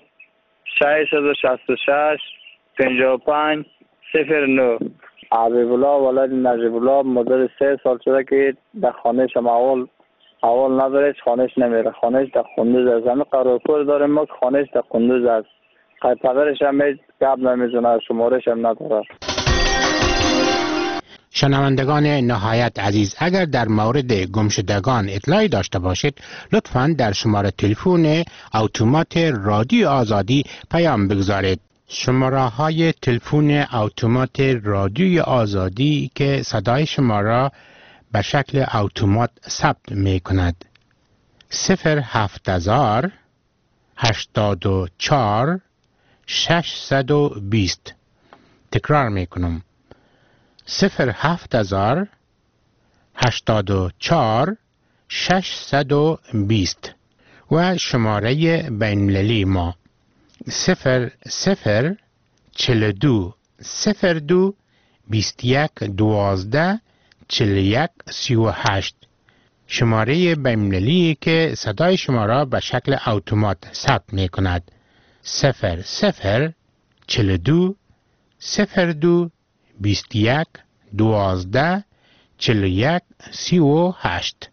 666 55 09. حبیب الله ولد نجیب الله مدت 3 سال شده که در خانهش هم اول نداره، خانهش نمیره. خانهش در قندوز است. همه قرارپور داریم ما که خانهش در قندوز است. پدرش هم هیچ گپ نمیزنه، شمارش هم نداره. شنوندگان نهایت عزیز، اگر در مورد گمشدگان اطلاعی داشته باشید لطفاً در شماره تلفن اتومات رادیو آزادی پیام بگذارید. شماره های تلفن اتومات رادیوی آزادی که صدای شما را به شکل اتومات ثبت می کند 07000 84 620. تکرار می کنم 07000 84 620 و شماره بین‌المللی ما 0042 02 21 12 41 38. شماره بین‌المللی که صدای شما را به شکل اتومات ثبت می کند 0042 02 21 12 41 38.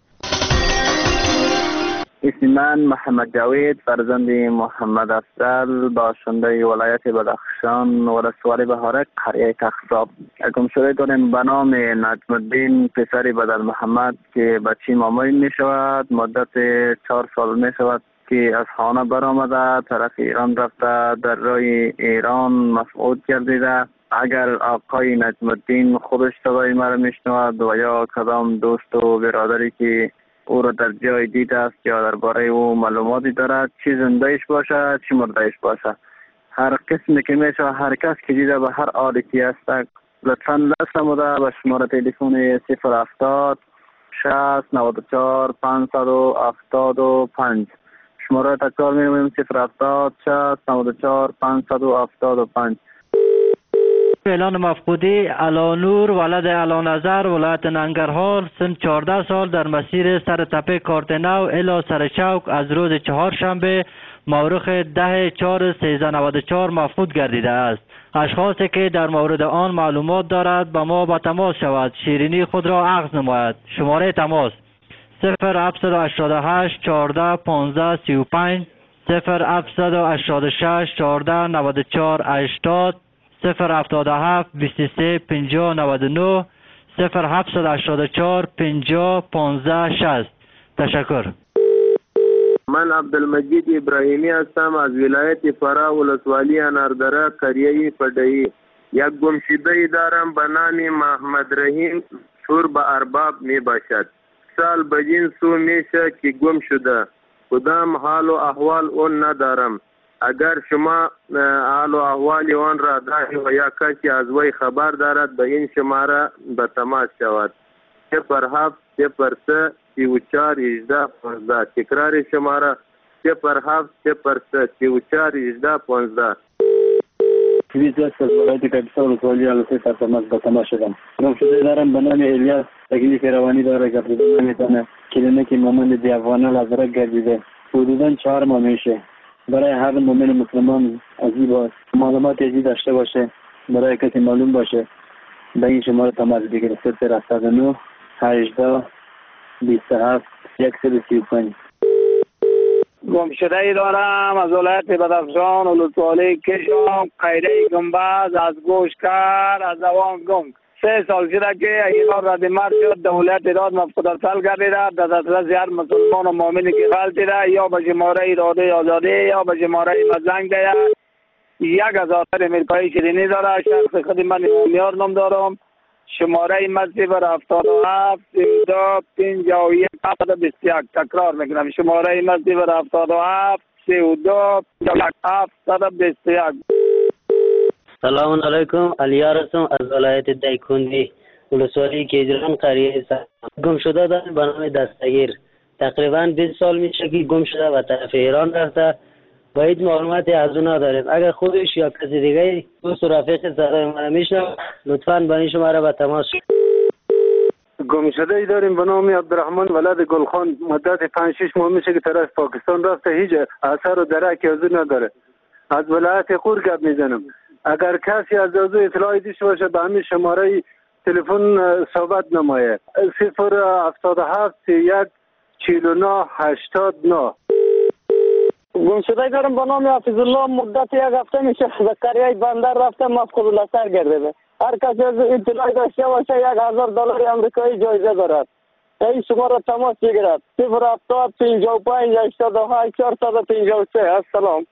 اسم من محمد جاوید فرزند محمد افضل باشنده ولایت بدخشان ولسوالی بهارک قریه تخصاب. گمشده داریم به نام نجم الدین پسر بدر محمد که بچه مامایی می شود. مدت 4 سال می شود که از خانه برآمده طرف ایران رفته در راه ایران مفقود گردیده. اگر آقای نجم الدین خودش صدای مرا میشنود و یا کدام دوست و برادری که او را در جای دیده است یا درباره او معلوماتی دارد، چی زندهش باشد چی مردهش باشد، هر قسمی که میشه، هر کس که دیده به هر آلیتی است لطفاً دست نموده به شماره تلفن 070 60 94 575 شماره تکرار می‌نماییم 070 60 94 575. اعلان مفقودی علانور ولد علانظر ولایت ننگرهار سن 14 سال در مسیر سر تپه کارتنو الی سر چوک از روز چهارشنبه مورخ 10/4/1394 مفقود گردیده است. اشخاصی که در مورد آن معلومات دارد با ما با تماس شود، شیرینی خود را عرض نماید. شماره تماس 0788 14 15 35 0786 14 94 80 077 23 50 99 0784 50 15 60. تشکر. من عبدالمجید ابراهیمی هستم از ولایت فرا ولسوالی اناردره قریه فدایی. یک گمشده دارم به نام محمد رحیم شور به ارباب می باشد. سال بجین سو میشه که گم شده، کدام حال و احوال اون ندارم. اگر شما حال و احوال آن را داری و یا کسی از وی خبر دارد به این شماره به تماس شود 07 03 34 18 15. تکرار شماره 07 03 34 18 15. از ولایت کاپیسا ولسوالی علوسه سرتماس به تماس شدم. گمشده دارم به نام الیاس تکلیف روانی داره، گردیده نمیتونه. کلینیک مامند دیوانه لازرک گردیده. حدوداً 4 ماه میشه. برای هر مومن مسلمان عزیز معلومات ازی داشته باشه، برای کسی معلوم باشه به این شماره تماس بگیره 079 18 27 135. گمشده ای دارم از ولایت بدخشان ولسوالی کشم قیره گنبز از گوشکر از زبان گنگ. 3 سال شده که ایران رد مرد شد. دولت ایران مفقود ارسال گردیده در دسترس هر مسلمان و مؤمنی که غلطیده یا به شماره رادیو آزادی یا به شماره مزنگ ده 1000 امریکایی شیرینی داره. شخص خود من میار نام دارم. شماره مسیب 77 32 51 721. تکرار میکنم شماره مسیب 77 32 721. سلام علیکم. علیار هستم از ولایت دایکندی ولسوالی کیجران قریه سر. گم شده دارم به نام دستگیر. تقریبا 20 سال میشه که گم شده و طرف ایران رفته. باید معلوماتی از اون داریم. اگر خودش یا کسی دیگه دوست و رفیق صدای من میشنوه لطفاً با این شماره به تماس شید. گم شده ای داریم به نام عبدالرحمن ولد گلخان. مدت 5-6 ماه میشه که طرف پاکستان رفته، هیچ اثر و درکی از اون نداره. از ولایت قور گپ میزنم. اگر کسی از او اطلاعی داشته باشه به همین شماره تلفن صحبت نمایه 077 1 49 89. گمشده دارم به نام حافظ الله. مدت 1 هفته میشه به قریه بندر رفته مفقود الاسر گردیده. هر کسی از اطلاعی داشته باشه $1000 آمریکایی جایزه دارد. این شماره تماس بگیرد 070 55 88 453. السلام.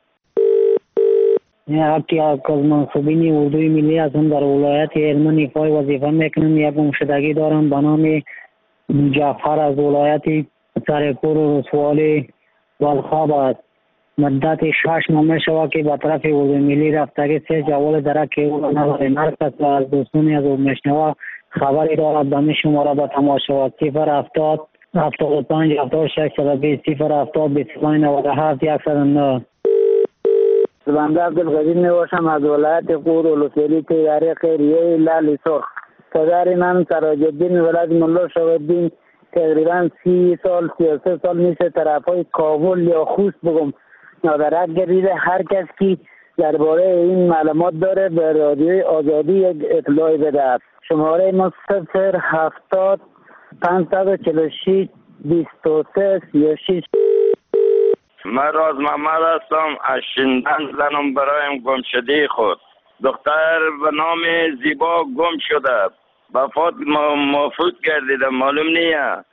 یکی از منصوبین اردوی ملی هستم در ولایت هلمند ایفای وظیفه میکنم. یک گمشدگی دارم به نام جعفر از ولایت سرپور ولسوالی والخاب است. مدت 6 ماه میشود که به طرف اردوی ملی رفتگی 3 جوال درک او را نداریم. هر کس از دوستانی از او میشنوه خبری دارد به می شماره به تماس شود 070 75 76 120 070 25 97 109. بنده عبدالقدیر می باشم از ولایت قور ولسوالی تیاره خیریه لالی سرخ. پدر من سراج الدین ولد ملا شاه‌الدین تقریبا 30 سال 33 سال میشه طرفای کابل یا خوست بگم نادرک گردیده. هر کس که درباره این معلومات داره به رادیوی آزادی یک اطلاعی بده. شماره ما 070 546 23 36. من راز محمد هستم از شندن زنم برایم گمشده خود. دختر به نام زیبا گم شده، وفات مفقود گردیده، معلوم نیه.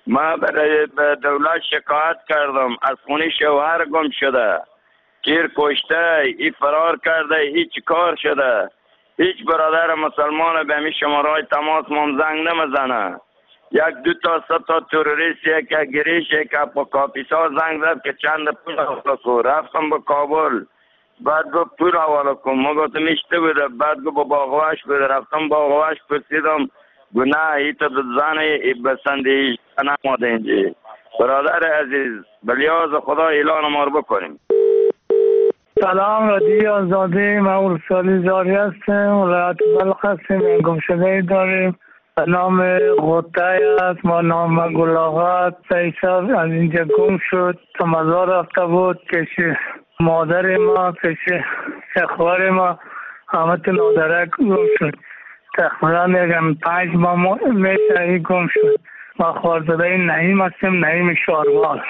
ما برای دولت شکایت کردم از خونه شوهر گم شده، کیر کشته، ای فرار کرده، هیچ کار شده. هیچ برادر مسلمان به همین شماره تماس مام زنگ نمیزنه. یک دو تا سه تا تروریست یک گریش یک با کاپیسا زنگ زد که چند پول حواله کن. رفتم به کابل، بعد گفت پول حواله کن. ما گفتم اشته بوده، بعد گفت با باغوش بوده. رفتم باغوش پرسیدم گناه ای تا زن بسنده نماده اینجا. برادر عزیز بلیاز خدا اعلان ما رو بکنیم. سلام، رادیو آزادی. من ولسوالی زاری هستم، ولایت بلخ هستیم. گم شده داریم به نام غطه است، ما نام گلاغات پیسا از اینجا گم شد. تا مزار رفته بود، پیش مادر ما، پیش اخوار ما، همه تو نادرک گم شد. تقریبا میگم 5 ماه میشه گم شد. ما خوارزاده نعیم هستیم، نعیم شارمال.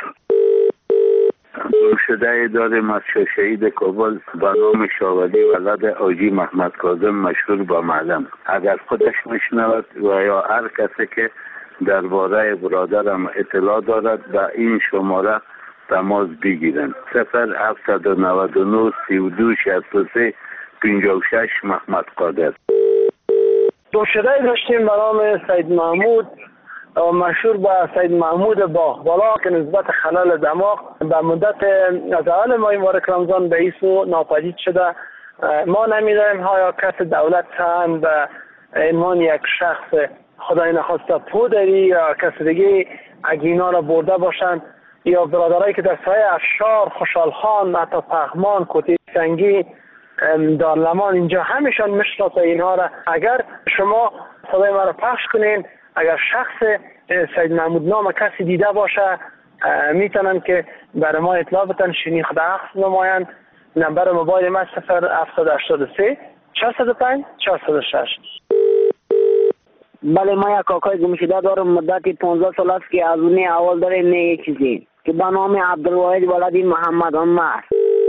گم شده داریم از شهید کابل به نام شاولی ولد آجی محمد کاظم مشهور با معلم. اگر خودش میشنود و یا هر کسی که درباره برادرم اطلاع دارد به این شماره تماس بگیرند. 0799 32 63 56 محمد قادر. گم شده داشتیم به نام سید محمود مشهور با سید محمود باغبالا که نسبت خلال دماغ به مدت از اول ماه مبارک رمضان به ایسو ناپدید شده. ما نمیدانیم ها کس دولت هم به عنوان یک شخص خدای نخواسته پودری یا کس دیگه اگینا را برده باشند یا برادرایی که در سایه افشار، خوشحال خان، حتی پغمان، کوتی سنگی، دارلمان اینجا همیشان میشناسه اینها را. اگر شما صدای ما را پخش کنین، اگر شخص سید محمود نام کسی دیده باشه میتونن که برای ما اطلاع بدن، شناخت شخص نمایند. نمبر موبایل ما 0783 405 406. بله، ما یک کاکای گم شده دارم، مدت 15 سال است که از اون اول داره نه چیزی که به نام عبدالواحد ولدی محمد عمر.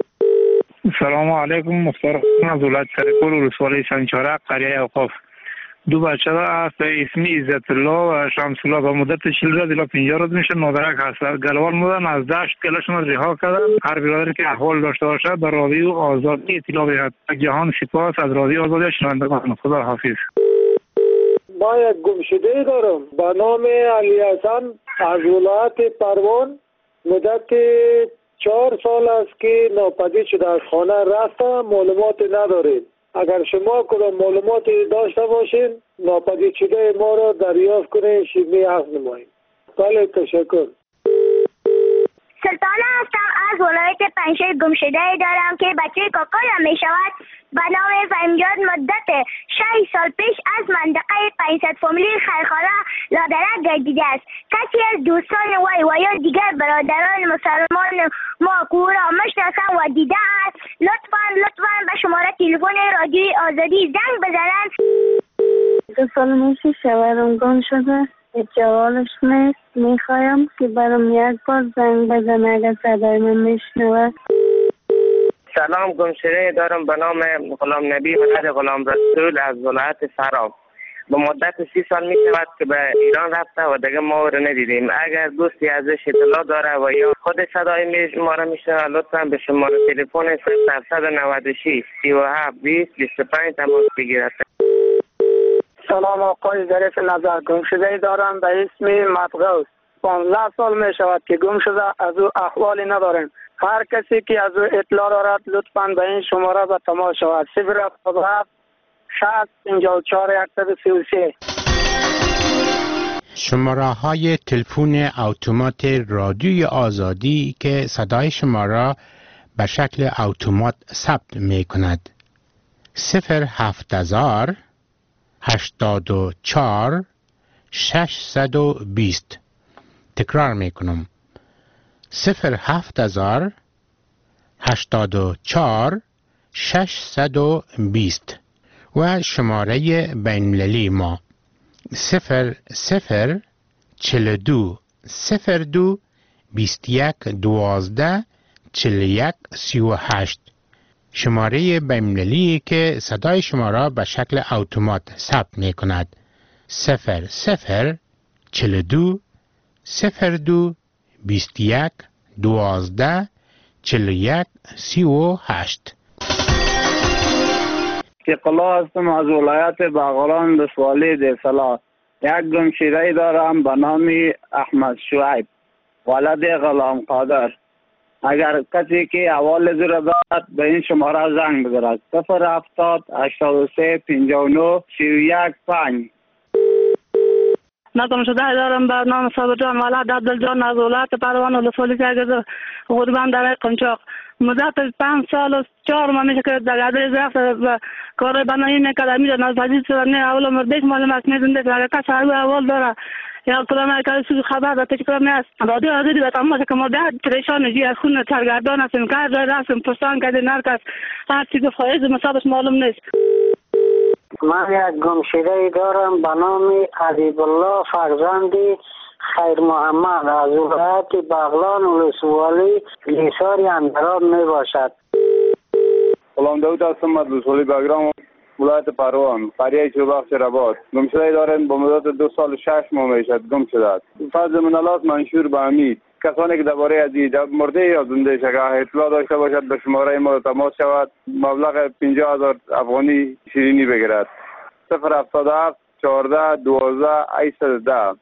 سلام علیکم، مختار از ولایت سرپور ولسوالی سنچاره قریه اوقاف. 2 بچه هست اسمی عزت الله و شمس الله. به مدت 40 روز الی 50 روز میشه نادرک هست. گلوان بودن از دشت کلشون رها کردن. هر برادری که احوال داشته باشه به رادیو آزادی اطلاع بدهد. جهان سپاس از رادیو آزادی شنوندگان. خدا حافظ. ما یک گم شده دارم به نام علی حسن از ولایت پروان. مدت 4 سال است که ناپدید شده. از خانه رفته، معلومات نداریم. اگر شما کدام معلوماتی داشته باشین ناپدید شده ما را دریافت کنین، شیوه حق نمایید. بله، تشکر. سلطانه هستم از ولایت پنجشیر. گم شده دارم که بچه کاکایم می شود به نام فهیمجاد. مدت 6 سال پیش از منطقه 500 فامیلی خیرخانه لادرک گردیده است. کسی از دوستان وی و یا دیگر برادران مسلمان ما که را میشناسند و دیده است لطفاً به شماره تلفن رادیو آزادی زنگ بزنند. 2 سال میشه شوهرم گم شده، جوالش نیست. میخوایم که برام یک بار زنگ بزنه اگر صدای من میشنود. سلام، گم شده دارم به نام غلام نبی ولد غلام رسول از ولایت فرا. به مدت 30 سال می شود که به ایران رفته و دیگه ما رو ندیدیم. اگر دوستی ازش اطلاع داره و یا خود صدای ما را میشنوه لطفا به شماره تلفن 0796 37 20 25 تماس بگیرد. سلام آقای ظریف نظر. گم شده دارم به اسم مطغوس. 15 سال می شود که گم شده، از او احوالی نداریم. هر کسی که از او اطلاع دارد لطفاً به این شماره به تماس شود. 077 60 54 133. شماره های تلفن اتومات رادیوی آزادی که صدای شما را به شکل اتومات ثبت می کند. 07000 84 620. تکرار می کنم. 07000 84 620 و شماره بین‌المللی ما 0042 02 21 12 41 38. شماره بین‌المللی که صدای شما را به شکل اتومات ثبت می کند. 0042 02 21 12 41 38. اقلا هستم از ولایت بغلان ولسوالی دیسلا. یک گمشده دارم به نام احمد شعیب ولد غلام قادر. اگر کسی که احوال زیر دارد به این شماره زنگ بزند 070 83 59 31 5. نگم شده دارم به نام صابر جان ولد عبدالجان از ولایت پروان ولسوالی که غربان در قنچاق. مدت 5 سال و 4 ماه میشه که در گردش رفت و کار بنایی میکرد. امیر نازدید شده نه اول مردش معلوم است میدونده که اگر کس هر اول داره یا کلمه که سوی خبر داده که کلمه است رادیو آزادی به تمام که ما ده پریشان جی از خون سرگردان هستیم که رفتیم پرسان کردیم نرکس هر چی که فایز مصابش معلوم نیست. من یک گمشده دارم به نام حبیب الله فرزندی خیر محمد از ولایت بغلان ولسوالی لیساری اندراب می باشد. غلام داود هستم از ولسوالی بغلان ولایت پروان قریه چوبخش رباط. گمشده دارم با مدت 2 سال و 6 ماه میشد گم شده است. فضل منالات منشور به امید. کسانی که درباره از مرده یا زنده شده اطلاع داشته باشد به شماره ما تماس شود. مبلغ 50,000 افغانی شیرینی بگیرد. 077 14 12 810.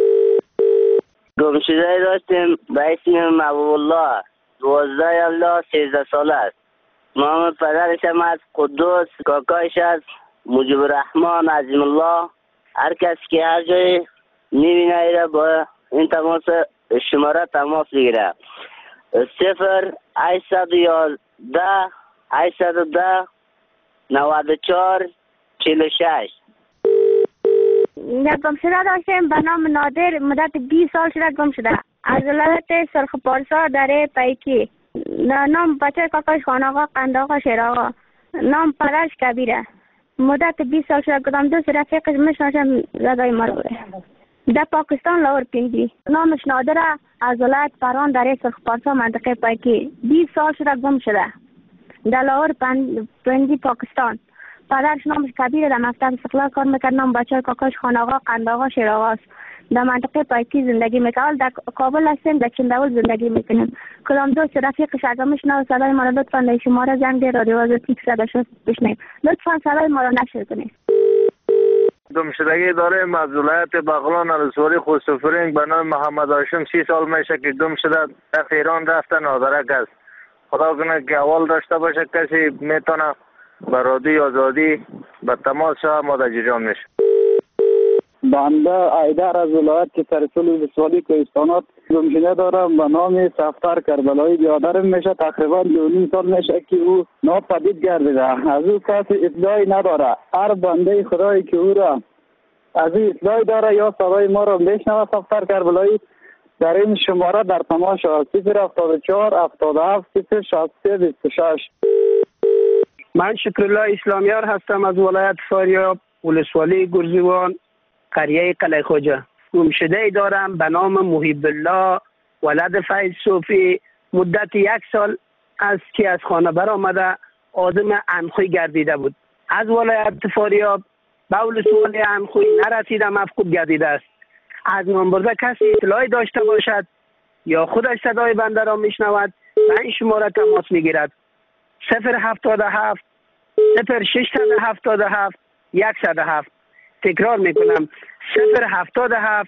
گمشده داشتیم به اسم محبوب الله 12 الله 13 ساله است. نام پدرش هم از قدوس، کاکایش از مجیب الرحمن عظیم الله. هر کس که هر جای میبینه ایره با این تماس شماره تماس بگیره 0811 810 94 46. یک گمشده داشتیم به نام نادر مدت 20 سال شده گم شده از ولایت سرخ پارسا در پیکی. نام بچه کاکاش خان آقا قند آقا شیر آقا. نام پدرش کبیره. مدت 20 سال شده کدام دوست رفیقش مشناشم زدای ما رو بره در پاکستان لاهور پنجی. نامش نادره از ولایت پروان در سرخ پارسا منطقه پیکی. 20 سال شده گم شده در لاهور پنجی پاکستان. پدرش نامش کبیره در مکتب استقلال کار میکرد. نام بچه کاکاش خان آقا قند آقا شیر آقا است. در منطقه پایکی زندگی میکنم. در کابل هستیم در چندول زندگی میکنیم. کدام دوست رفیقش اگر میشنوه صدای ما را لطفا در شماره زنگ رادیو آزادی صدا شد بشنویم. لطفا صدای ما را نشر کنید. گمشدگی داریم از ولایت بغلان ولسوالی خوستفرینگ به نام محمد هاشم 30 سال میشه که گم شده در ایران رفته نادرک است. خدا کنه که اول داشته باشه کسی میتونه به رادیو آزادی به تماس شود ما در جریان میشه. بنده ایدر از ولایت سرسول ولسوالی کوهستانات گمشده دارم به نام صفدر کربلایی. بیادرم میشه تقریبا 2.5 سال میشه که او ناپدید گردیده. از او کسی اطلاعی نداره. هر بنده خدایی که او را از این اطلاعی داره یا صدای ما را بشنوه صفدر کربلایی در این شماره در تماس شود 074 77 063 26. من شکرالله اسلامیار هستم از ولایت فاریاب ولسوالی گرزیوان قریه قلعه خوجه. گمشده دارم به نام محب الله ولد فیض صوفی. مدت 1 سال است که از خانه برآمده آدم انخوی گردیده بود. از ولایت فاریاب به ولسوالی انخوی نرسیده مفقود گردیده است. از نامبرده کسی اطلاعی داشته باشد یا خودش صدای بنده را میشنود به این شماره تماس میگیرد 077 0677 107. تکرار میکنم 077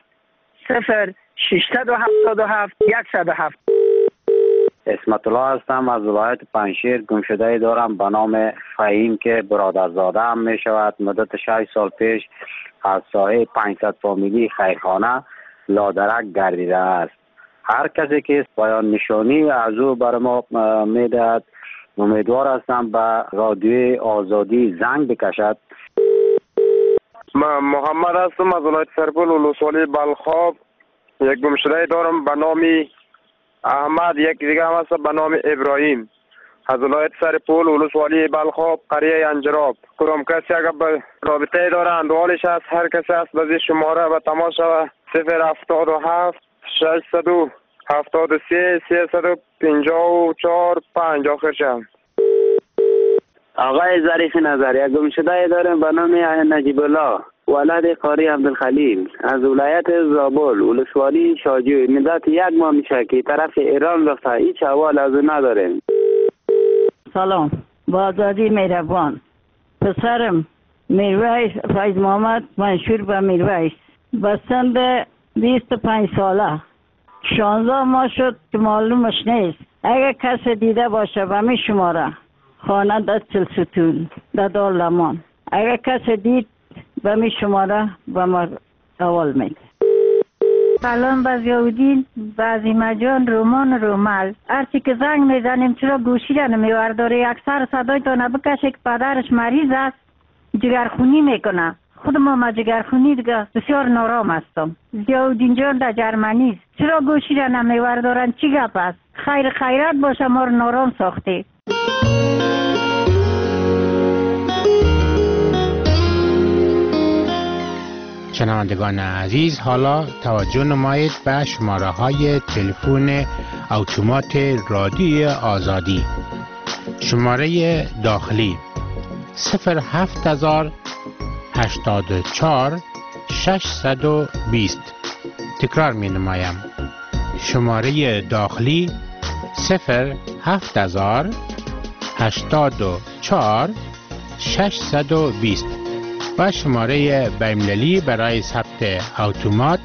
0677 107. اسمت الله هستم از ولایت پنجشیر. گمشده دارم به نام فهیم که برادرزاده هم می شود. مدت 6 سال پیش از ساحه 500 فامیلی خیرخانه لادرک گردیده است. هر کسی که پایان نشانی از او بر ما می دهد امیدوار هستم به رادیو آزادی زنگ بکشد. من محمد هستم از ولایت سرپل ولسوالی بلخاب. یک گمشده دارم به نام احمد. یک دیگه هم هست به نام ابراهیم از ولایت سرپل ولسوالی بلخاب قریه انجراب. کدام کسی اگر به رابطه داره اندوالش هست هر کسی هست به شماره به تماس شود 077 673 354 5 آخر شد. آقای ظریف نظر یک گمشده داریم به نام نجیب الله ولد قاری عبدالخلیل از ولایت زابل ولسوالی شاجوی. مدت 1 ماه میشه که طرف ایران رفته، هیچ احوال از او نداریم. سلام، با آزادی مهربان. پسرم میرویس فیض محمد منشور به میرویس به سن 25 ساله 16 ماه شد که معلومش نیست. اگر کسی دیده باشه به می شماره خانه در چلستون در دارالمان، اگر کسی دید به می شماره به ما اول میده. سلام به ضیاءالدین، به عظیمه جان، رومان رومل. هرچی که زنگ میزنیم چرا گوشی را نمیورداره؟ اکثر صدایتان بکشه که پدرش مریض است، جگرخونی میکنه. خود ما جگرخونی دیگه بسیار نارام هستم. ضیاءالدین جان در جرمنی است، چرا گوشی را نمیوردارن؟ چی گپ است؟ خیرات باشه، ما رو نارام ساخته. شنوندگان عزیز، حالا توجه نمایید به شماره های تلفن اتومات رادیو آزادی. شماره داخلی 07084 620. تکرار می نمایم. شماره داخلی 07084 620 و شماره بین‌المللی برای ثبت اتومات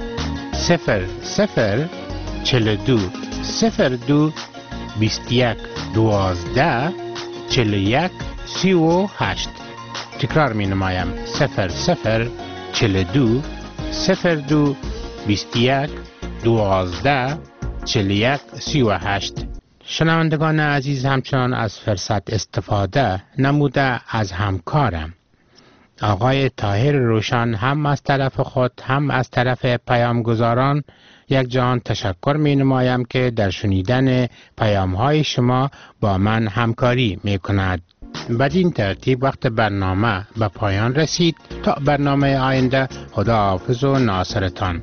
0042 02 21 12 41 38. تکرار می نمایم 0042 02 21 12 41 38. شنوندگان عزیز، همچنان از فرصت استفاده نموده از همکارم آقای طاهر روشن هم از طرف خود هم از طرف پیامگزاران یک جهان تشکر می نمایم که در شنیدن پیام های شما با من همکاری می کند. بدین ترتیب وقت برنامه به پایان رسید. تا برنامه آینده، خدا حافظ و ناصرتان.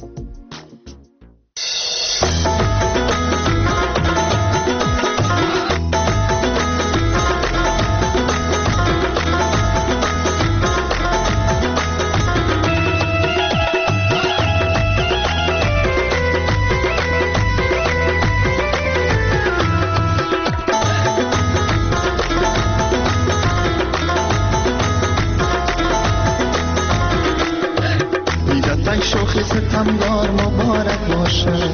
ستمگار مبارک باشد،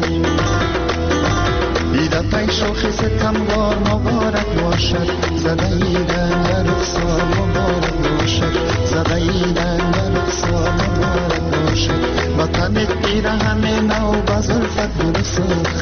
ایدتای شوخی ستمگار مبارک باشد، زده ایران رخسار مبارک باشد، زده ایران رخسار مبارک باشد. وطنت پیرهن نو بزلفت گل سرخ،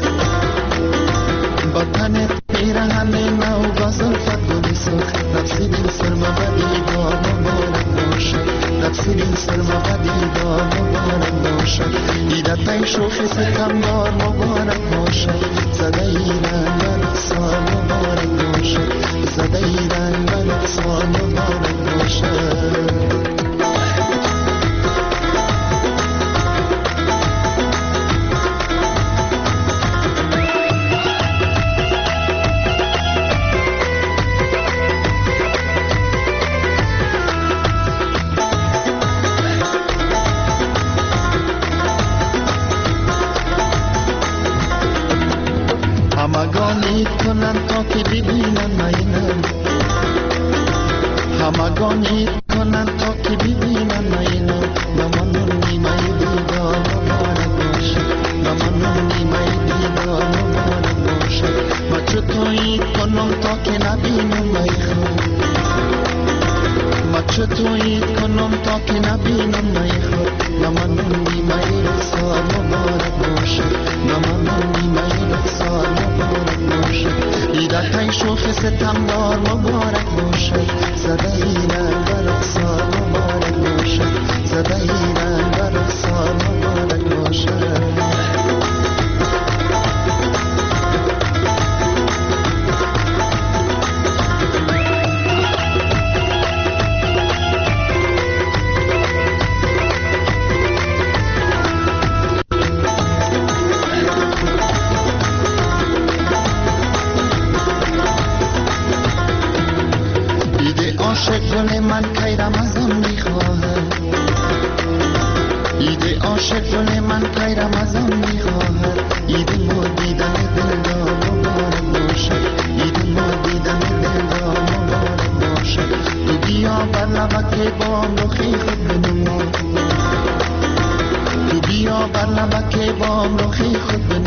وطنت پیرهن نو بزلفت گل سرخ. نفسی دل سرما بدیدار مبارک باشد، نفسی دل سرما بدیدار مبارک باشد. ایدتای شوخی ستمگار مبارک باشد، زده ایران و رقصان مبارک باشد، زده ایران و رقصان مبارک باشد. همگانیت کنن تا که ببینن مینم، همگانیت کنن تا که ببینن مینم. نمانون نیمه دیدار مبارک باشد، نمانون نیمه دیدار مبارک باشد. ما چطوریت کنم تا که نبینم میخوام، ما چطوریت کنم تا که نبینم میخوام. نمانون نیمه رخسار مبارک باشد، نمانون نیمه رخسار مبارک باشد. ایدتای شوخی ستمگار مبارک باشد، زده ایران و رخسار مبارک باشد، زده ایران و رخسار مبارک باشد. عاشق گل من کی رمضان میخواهد، من پی رمضان میخواهد عید ما دیدن دلدار مبارک باشد عید ما دیدن دلدار مبارک باشد تو بیا بر لبک بام رخی خود بنما تو بیا بر لبک بام رخی خود بنما